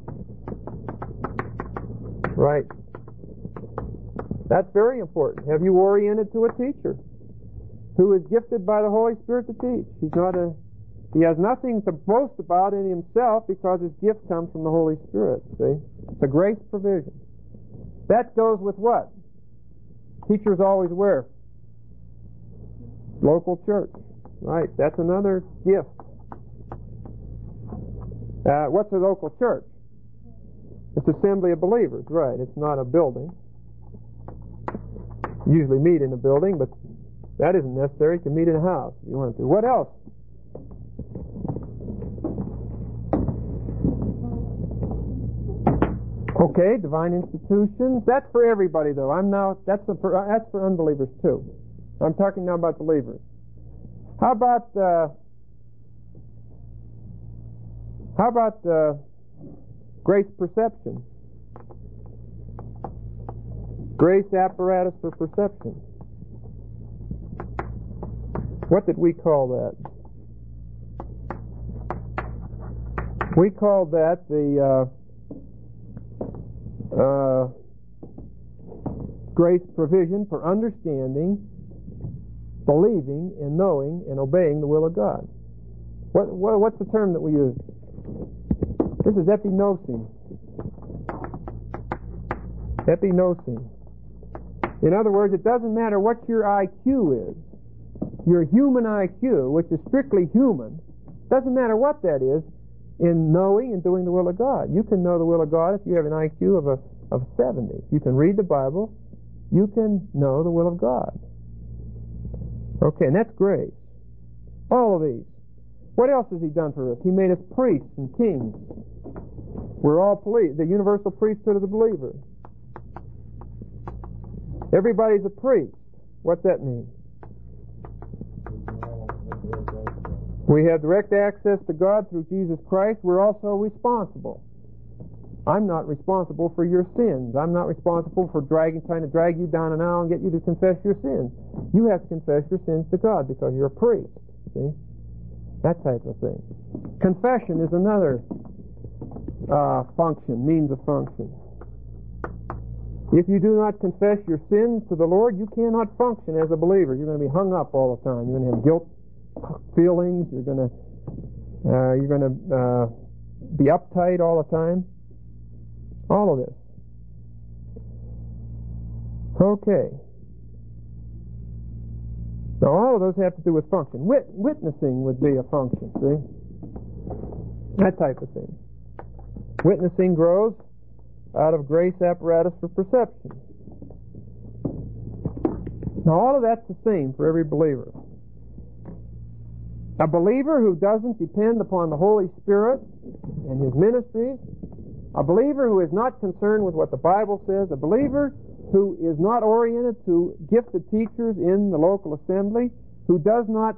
Speaker 1: Right. That's very important. Have you oriented to a teacher who is gifted by the Holy Spirit to teach? He has nothing to boast about in himself because his gift comes from the Holy Spirit. See? It's a grace provision. That goes with what? Teachers always wear. Local church. Right. That's another gift. What's a local church? It's assembly of believers. Right. It's not a building. Usually meet in a building, but that isn't necessary. You can meet in a house if you want to. What else? Okay, divine institutions. That's for everybody, though. That's for unbelievers too. I'm talking now about believers. How about grace perception? Grace apparatus for perception. What did we call that? We called that the grace provision for understanding, believing, and knowing and obeying the will of God. What's the term that we use? This is epinosing. Epinosing. In other words, it doesn't matter what your IQ is. Your human IQ, which is strictly human, doesn't matter what that is in knowing and doing the will of God. You can know the will of God if you have an IQ of 70. If you can read the Bible, you can know the will of God. Okay, and that's grace. All of these. What else has He done for us? He made us priests and kings. We're all the universal priesthood of the believer. Everybody's a priest. What's that mean? We have direct access to God through Jesus Christ. We're also responsible. I'm not responsible for your sins. I'm not responsible for trying to drag you down an aisle and get you to confess your sins. You have to confess your sins to God because you're a priest. See? That type of thing. Confession is another means of function. If you do not confess your sins to the Lord, you cannot function as a believer. You're going to be hung up all the time. You're going to have guilt feelings. You're going to be uptight all the time. All of this. Okay. Now all of those have to do with function. Witnessing would be a function, see? That type of thing. Witnessing grows out of grace apparatus for perception. Now all of that's the same for every believer. A believer who doesn't depend upon the Holy Spirit and His ministries, a believer who is not concerned with what the Bible says, a believer who is not oriented to gifted teachers in the local assembly, who does not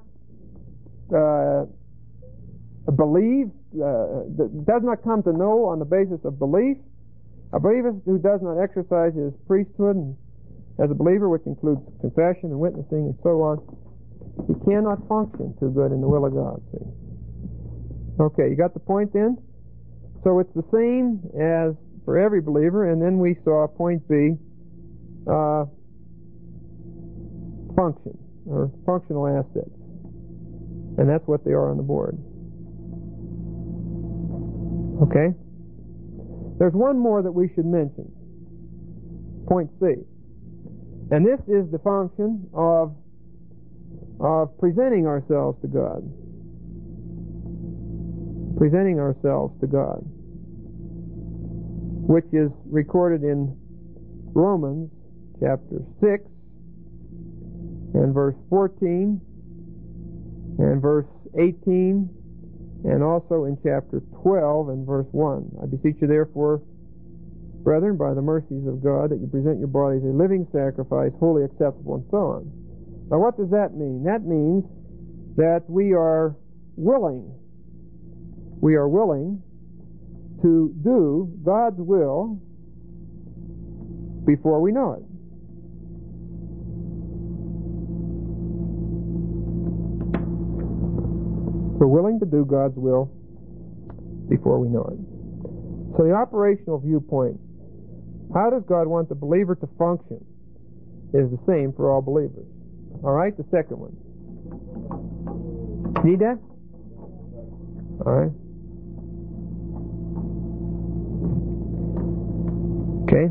Speaker 1: believe, does not come to know on the basis of belief, a believer who does not exercise his priesthood as a believer, which includes confession and witnessing and so on, he cannot function too good in the will of God. See? Okay, you got the point then? So it's the same as for every believer, and then we saw point B, function, or functional assets. And that's what they are on the board. Okay? There's one more that we should mention. Point C. And this is the function of presenting ourselves to God. Presenting ourselves to God, which is recorded in Romans chapter 6 and verse 14 and verse 18, and also in chapter 12 and verse 1. I beseech you therefore, brethren, by the mercies of God, that you present your bodies a living sacrifice, wholly acceptable, and so on. Now what does that mean? That means that we are willing to do God's will before we know it. We're willing to do God's will before we know it. So the operational viewpoint, how does God want the believer to function, is the same for all believers. All right, the second one. Need that? All right. Okay.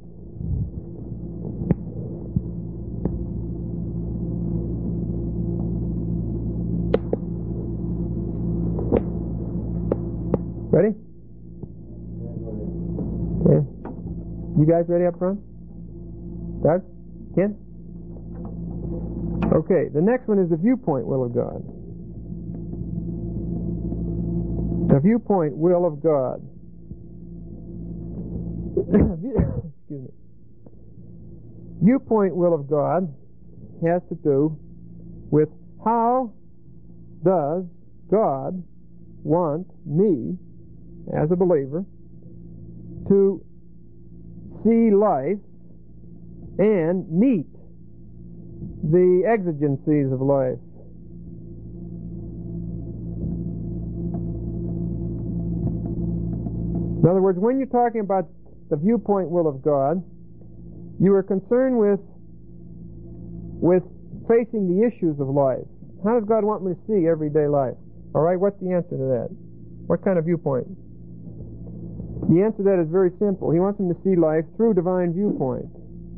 Speaker 1: Ready? Okay. You guys ready up front? Doug? Ken? Okay, the next one is the viewpoint will of God. The viewpoint will of God. Excuse me. Viewpoint will of God has to do with how does God want me, as a believer, to see life and meet the exigencies of life? In other words, when you're talking about the viewpoint will of God, you are concerned with facing the issues of life. How does God want me to see everyday life? All right, what's the answer to that? What kind of viewpoint? The answer to that is very simple. He wants me to see life through divine viewpoint.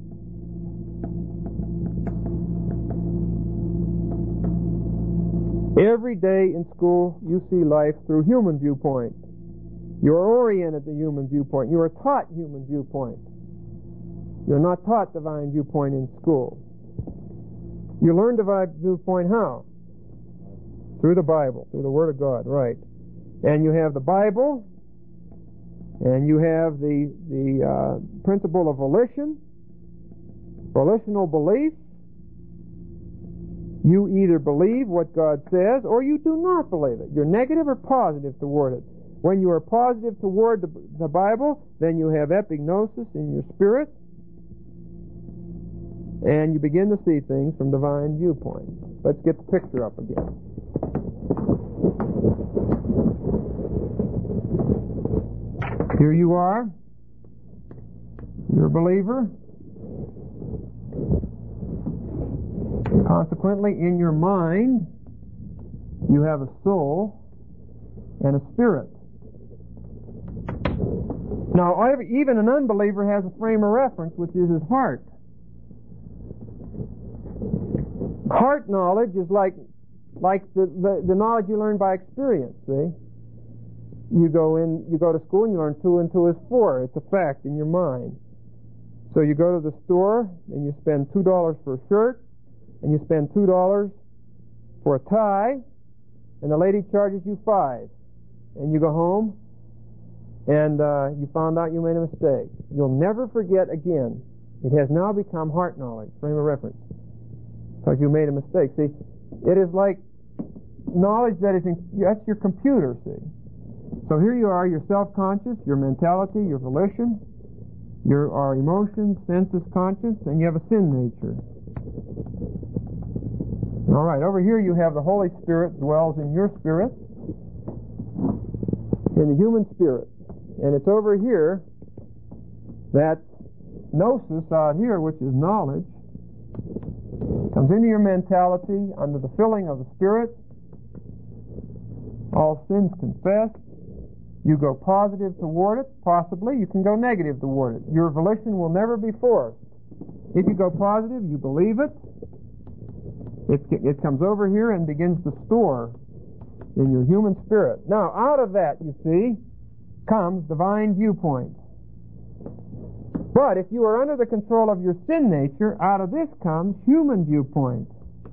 Speaker 1: Every day in school, you see life through human viewpoint. You are oriented to human viewpoint. You are taught human viewpoint. You're not taught divine viewpoint in school. You learn divine viewpoint how? Through the Bible, through the Word of God, right. And you have the Bible, and you have the principle of volition, volitional belief. You either believe what God says, or you do not believe it. You're negative or positive toward it. When you are positive toward the Bible, then you have epignosis in your spirit, and you begin to see things from divine viewpoint. Let's get the picture up again. Here you are. You're a believer. Consequently, in your mind, you have a soul and a spirit. Now, even an unbeliever has a frame of reference, which is his heart. Heart knowledge is like the knowledge you learn by experience, see? You go to school and you learn 2 and 2 is 4. It's a fact in your mind. So you go to the store and you spend $2 for a shirt, and you spend $2 for a tie, and the lady charges you $5. And you go home, and you found out you made a mistake. You'll never forget again. It has now become heart knowledge, frame of reference, because you made a mistake. See, it is like knowledge that's your computer, see. So here you are, you're self-conscious, your mentality, your volition, your emotions, senses, conscience, and you have a sin nature. All right, over here you have the Holy Spirit dwells in your spirit, in the human spirit. And it's over here that gnosis out here, which is knowledge, comes into your mentality under the filling of the Spirit. All sins confessed. You go positive toward it, possibly. You can go negative toward it. Your volition will never be forced. If you go positive, you believe it. It comes over here and begins to store in your human spirit. Now, out of that, you see, comes divine viewpoint. But if you are under the control of your sin nature, out of this comes human viewpoint.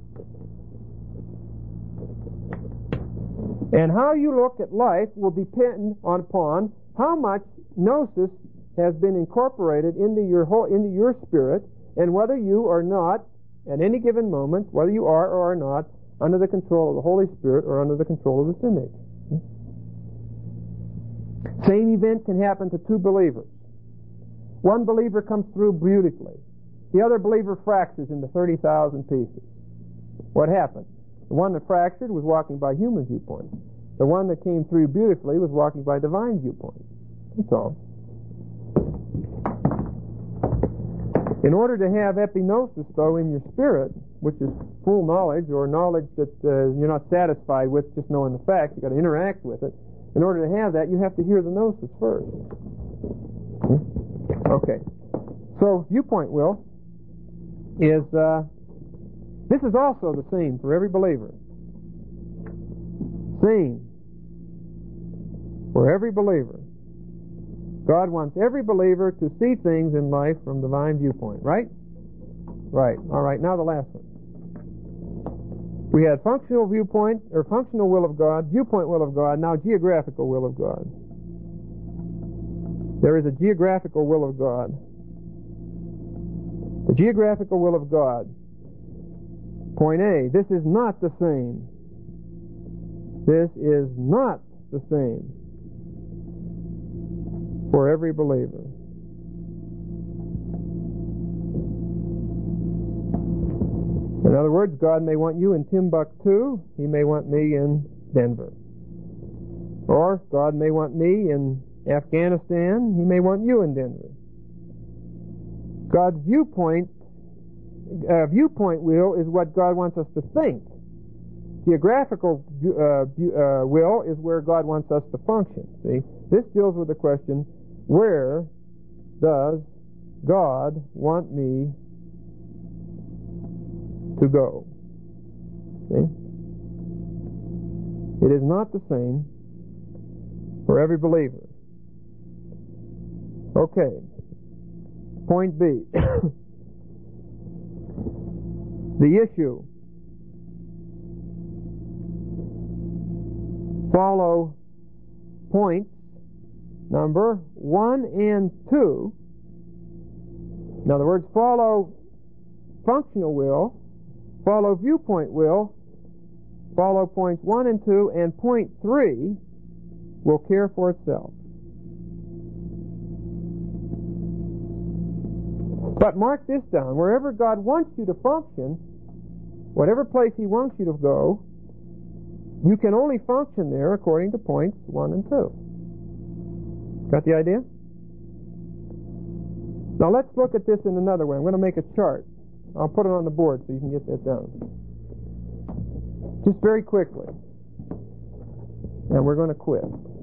Speaker 1: And how you look at life will depend upon how much gnosis has been incorporated into your spirit, and whether you are not, at any given moment, whether you are or are not under the control of the Holy Spirit or under the control of the sin nature. Same event can happen to two believers. One believer comes through beautifully. The other believer fractures into 30,000 pieces. What happened? The one that fractured was walking by human viewpoint. The one that came through beautifully was walking by divine viewpoint. That's all. In order to have epignosis, though, in your spirit, which is full knowledge, or knowledge that you're not satisfied with just knowing the facts, you've got to interact with it. In order to have that, you have to hear the gnosis first. Okay. So, viewpoint will is, this is also the same for every believer. Same for every believer. God wants every believer to see things in life from divine viewpoint, right? Right. All right, now the last one. We had functional viewpoint, or functional will of God, viewpoint will of God, now geographical will of God. There is a geographical will of God. The geographical will of God. Point A, this is not the same This is not the same for every believer. In other words, God may want you in Timbuktu, He may want me in Denver. Or God may want me in Afghanistan, He may want you in Denver. God's viewpoint will is what God wants us to think. Geographical will is where God wants us to function. See, this deals with the question, where does God want me to go? See? It is not the same for every believer. Okay. Point B. The issue. Follow points number 1 and 2. In other words, follow functional will, follow viewpoint will, follow points 1 and 2, and point 3 will care for itself. But mark this down. Wherever God wants you to function, whatever place He wants you to go, you can only function there according to points 1 and 2. Got the idea? Now let's look at this in another way. I'm going to make a chart. I'll put it on the board so you can get that down. Just very quickly. And we're going to quit.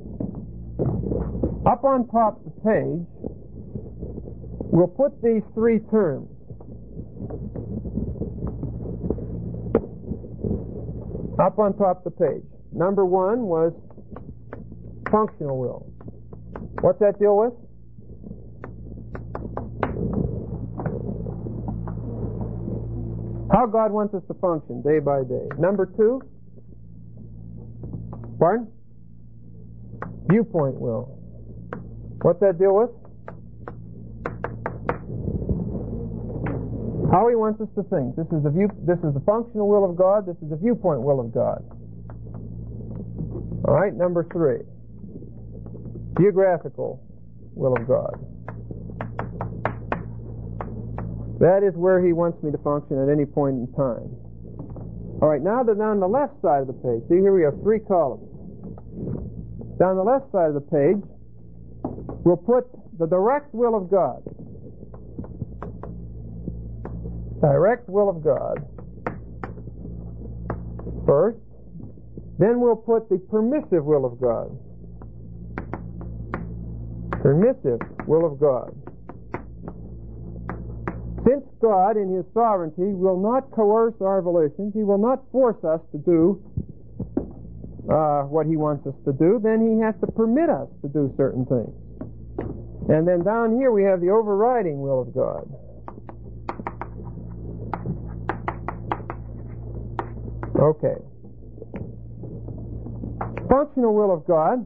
Speaker 1: Up on top of the page, we'll put these 3 terms. Up on top of the page. Number 1 was functional will. What's that deal with? How God wants us to function day by day. Number 2? Pardon? Viewpoint will. What's that deal with? How He wants us to think. This is the functional will of God. This is the viewpoint will of God. All right. Number 3, geographical will of God. That is where He wants me to function at any point in time. All right. Now that on the left side of the page, see here we have 3 columns. Down the left side of the page, we'll put the direct will of God. Direct will of God first. Then we'll put the permissive will of God. Permissive will of God. Since God, in His sovereignty, will not coerce our volitions, He will not force us to do what He wants us to do, then He has to permit us to do certain things. And then down here we have the overriding will of God. Okay. Functional will of God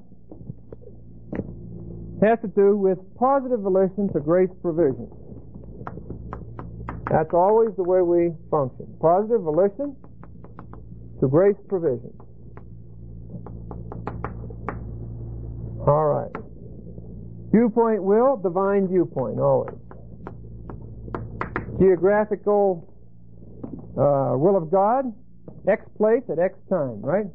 Speaker 1: has to do with positive volition to grace provision. That's always the way we function. Positive volition to grace provision. All right. Viewpoint will, divine viewpoint, always. Geographical will of God, X place at X time, right?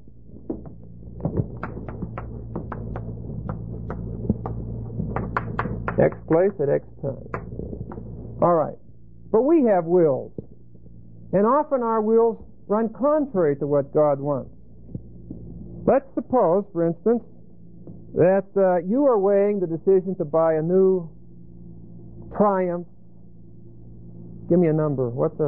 Speaker 1: X place at X time. All right. But we have wills. And often our wills run contrary to what God wants. Let's suppose, for instance, that you are weighing the decision to buy a new Triumph. Give me a number.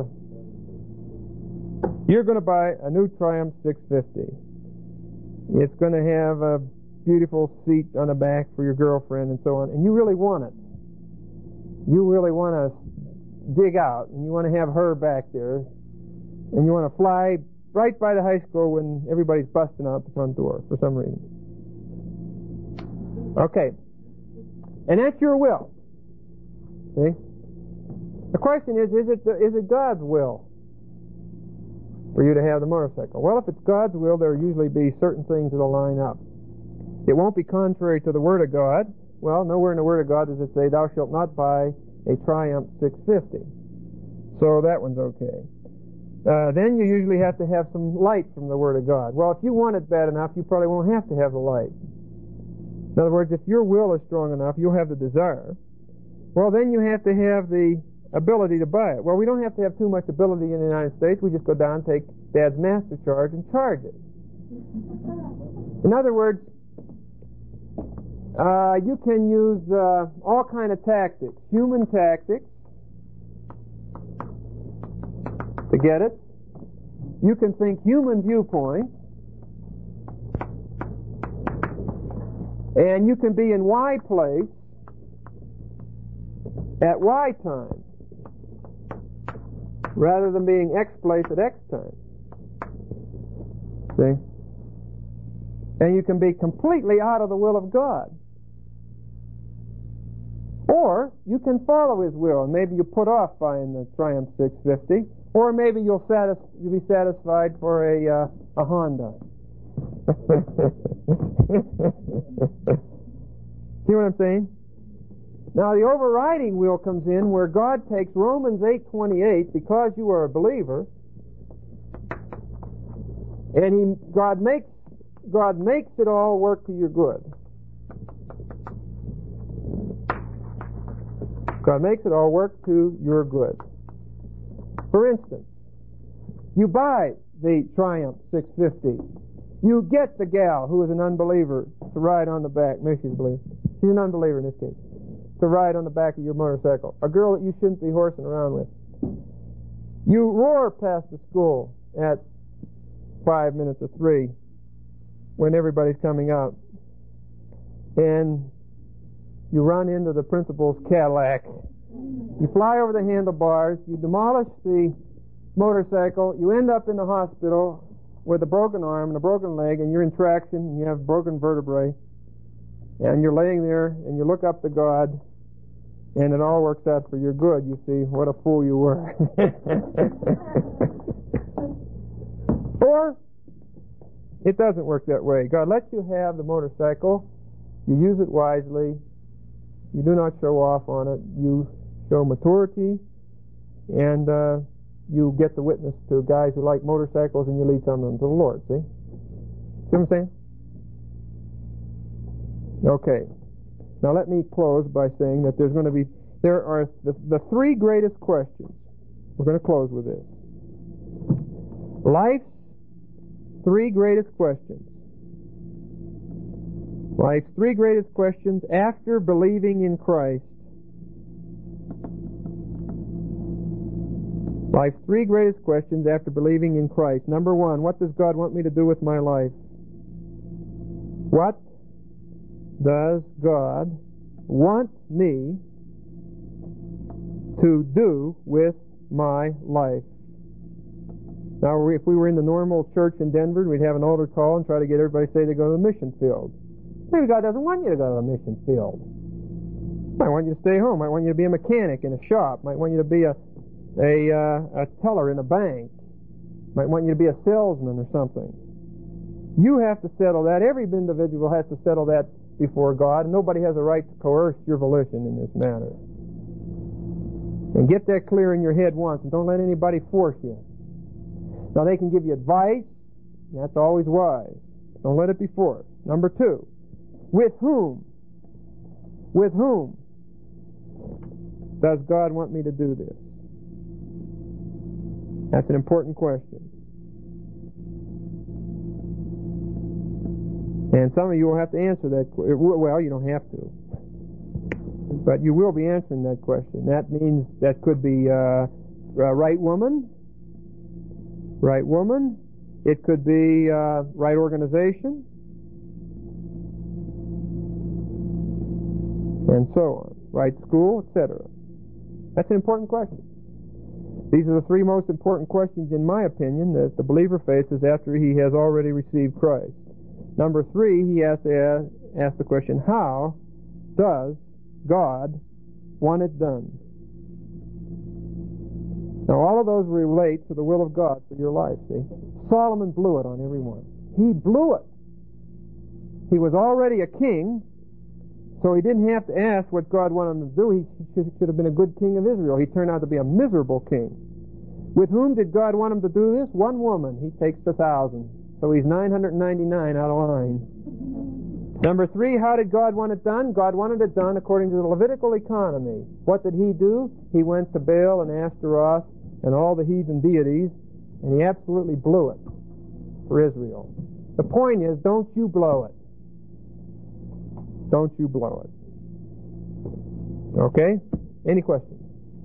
Speaker 1: You're going to buy a new Triumph 650. It's going to have a beautiful seat on the back for your girlfriend and so on, and you really want it. You really want to dig out, and you want to have her back there, and you want to fly right by the high school when everybody's busting out the front door for some reason. Okay. And that's your will. See? The question is it God's will? for you to have the motorcycle? Well, if it's God's will, there will usually be certain things that will line up. It won't be contrary to the Word of God. Well, nowhere in the Word of God does it say, thou shalt not buy a Triumph 650. So that one's okay. Then you usually have to have some light from the Word of God. Well, if you want it bad enough, you probably won't have to have the light. In other words, if your will is strong enough, you'll have the desire. Well, then you have to have the ability to buy it. Well, we don't have to have too much ability in the United States. We just go down and take Dad's master charge and charge it. In other words, you can use all kind of tactics, human tactics, to get it. You can think human viewpoint, and you can be in Y place at Y time rather than being X place at X time. See? And you can be completely out of the will of God. Or you can follow His will, and maybe you put off buying the Triumph 650, or maybe you'll be satisfied for a Honda. See what I'm saying? Now the overriding will comes in where God takes Romans 8:28, because you are a believer, and God makes it all work to your good. God makes it all work to your good. For instance, you buy the Triumph 650. You get the gal who is an unbeliever to ride on the back. Maybe she's a believer. She's an unbeliever in this case. To ride on the back of your motorcycle. A girl that you shouldn't be horsing around with. You roar past the school at 5 minutes of 3 when everybody's coming out. And you run into the principal's Cadillac. You fly over the handlebars. You demolish the motorcycle. You end up in the hospital with a broken arm and a broken leg, and you're in traction, and you have broken vertebrae. And you're laying there, and you look up to God, and it all works out for your good. You see, what a fool you were. Or, it doesn't work that way. God lets you have the motorcycle. You use it wisely. You do not show off on it. You show maturity, and you get the witness to guys who like motorcycles, and you lead some of them to the Lord. See what I'm saying? Okay. Now let me close by saying that there are the three greatest questions. We're going to close with this. Life's three greatest questions. Life's three greatest questions after believing in Christ. Life's three greatest questions after believing in Christ. Number one, what does God want me to do with my life? What does God want me to do with my life? Now, if we were in the normal church in Denver, we'd have an altar call and try to get everybody to say they go to the mission field. Maybe God doesn't want you to go to the mission field. Might want you to stay home. Might want you to be a mechanic in a shop. Might want you to be a teller in a bank. Might want you to be a salesman or something. You have to settle that. Every individual has to settle that before God. Nobody has a right to coerce your volition in this matter. And get that clear in your head once, and don't let anybody force you. Now, they can give you advice. That's always wise. Don't let it be forced. Number two, with whom? With whom does God want me to do this? That's an important question. And some of you will have to answer that. Well, you don't have to. But you will be answering that question. That means that could be right woman. Right woman. It could be right organization. And so on. Right school, etc. That's an important question. These are the three most important questions, in my opinion, that the believer faces after he has already received Christ. Number three, he has to ask the question, how does God want it done? Now, all of those relate to the will of God for your life, see? Solomon blew it on every one. He blew it. He was already a king, so he didn't have to ask what God wanted him to do. He should have been a good king of Israel. He turned out to be a miserable king. With whom did God want him to do this? One woman. He takes 1,000. So he's 999 out of line. Number 3, how did God want it done? God wanted it done according to the Levitical economy. What did he do? He went to Baal and Ashtaroth and all the heathen deities, and he absolutely blew it for Israel. The point is, don't you blow it. Don't you blow it. Okay? Any questions?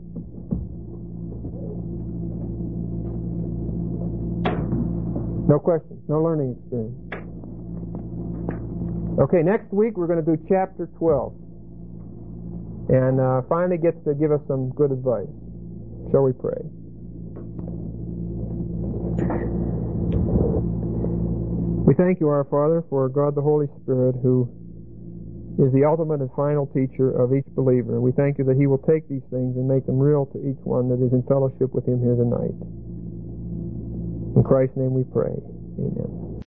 Speaker 1: No questions. No learning experience. Okay, next week we're going to do chapter 12. And finally gets to give us some good advice. Shall we pray? We thank you, our Father, for God the Holy Spirit, who is the ultimate and final teacher of each believer. And we thank you that he will take these things and make them real to each one that is in fellowship with him here tonight. In Christ's name we pray. Amen.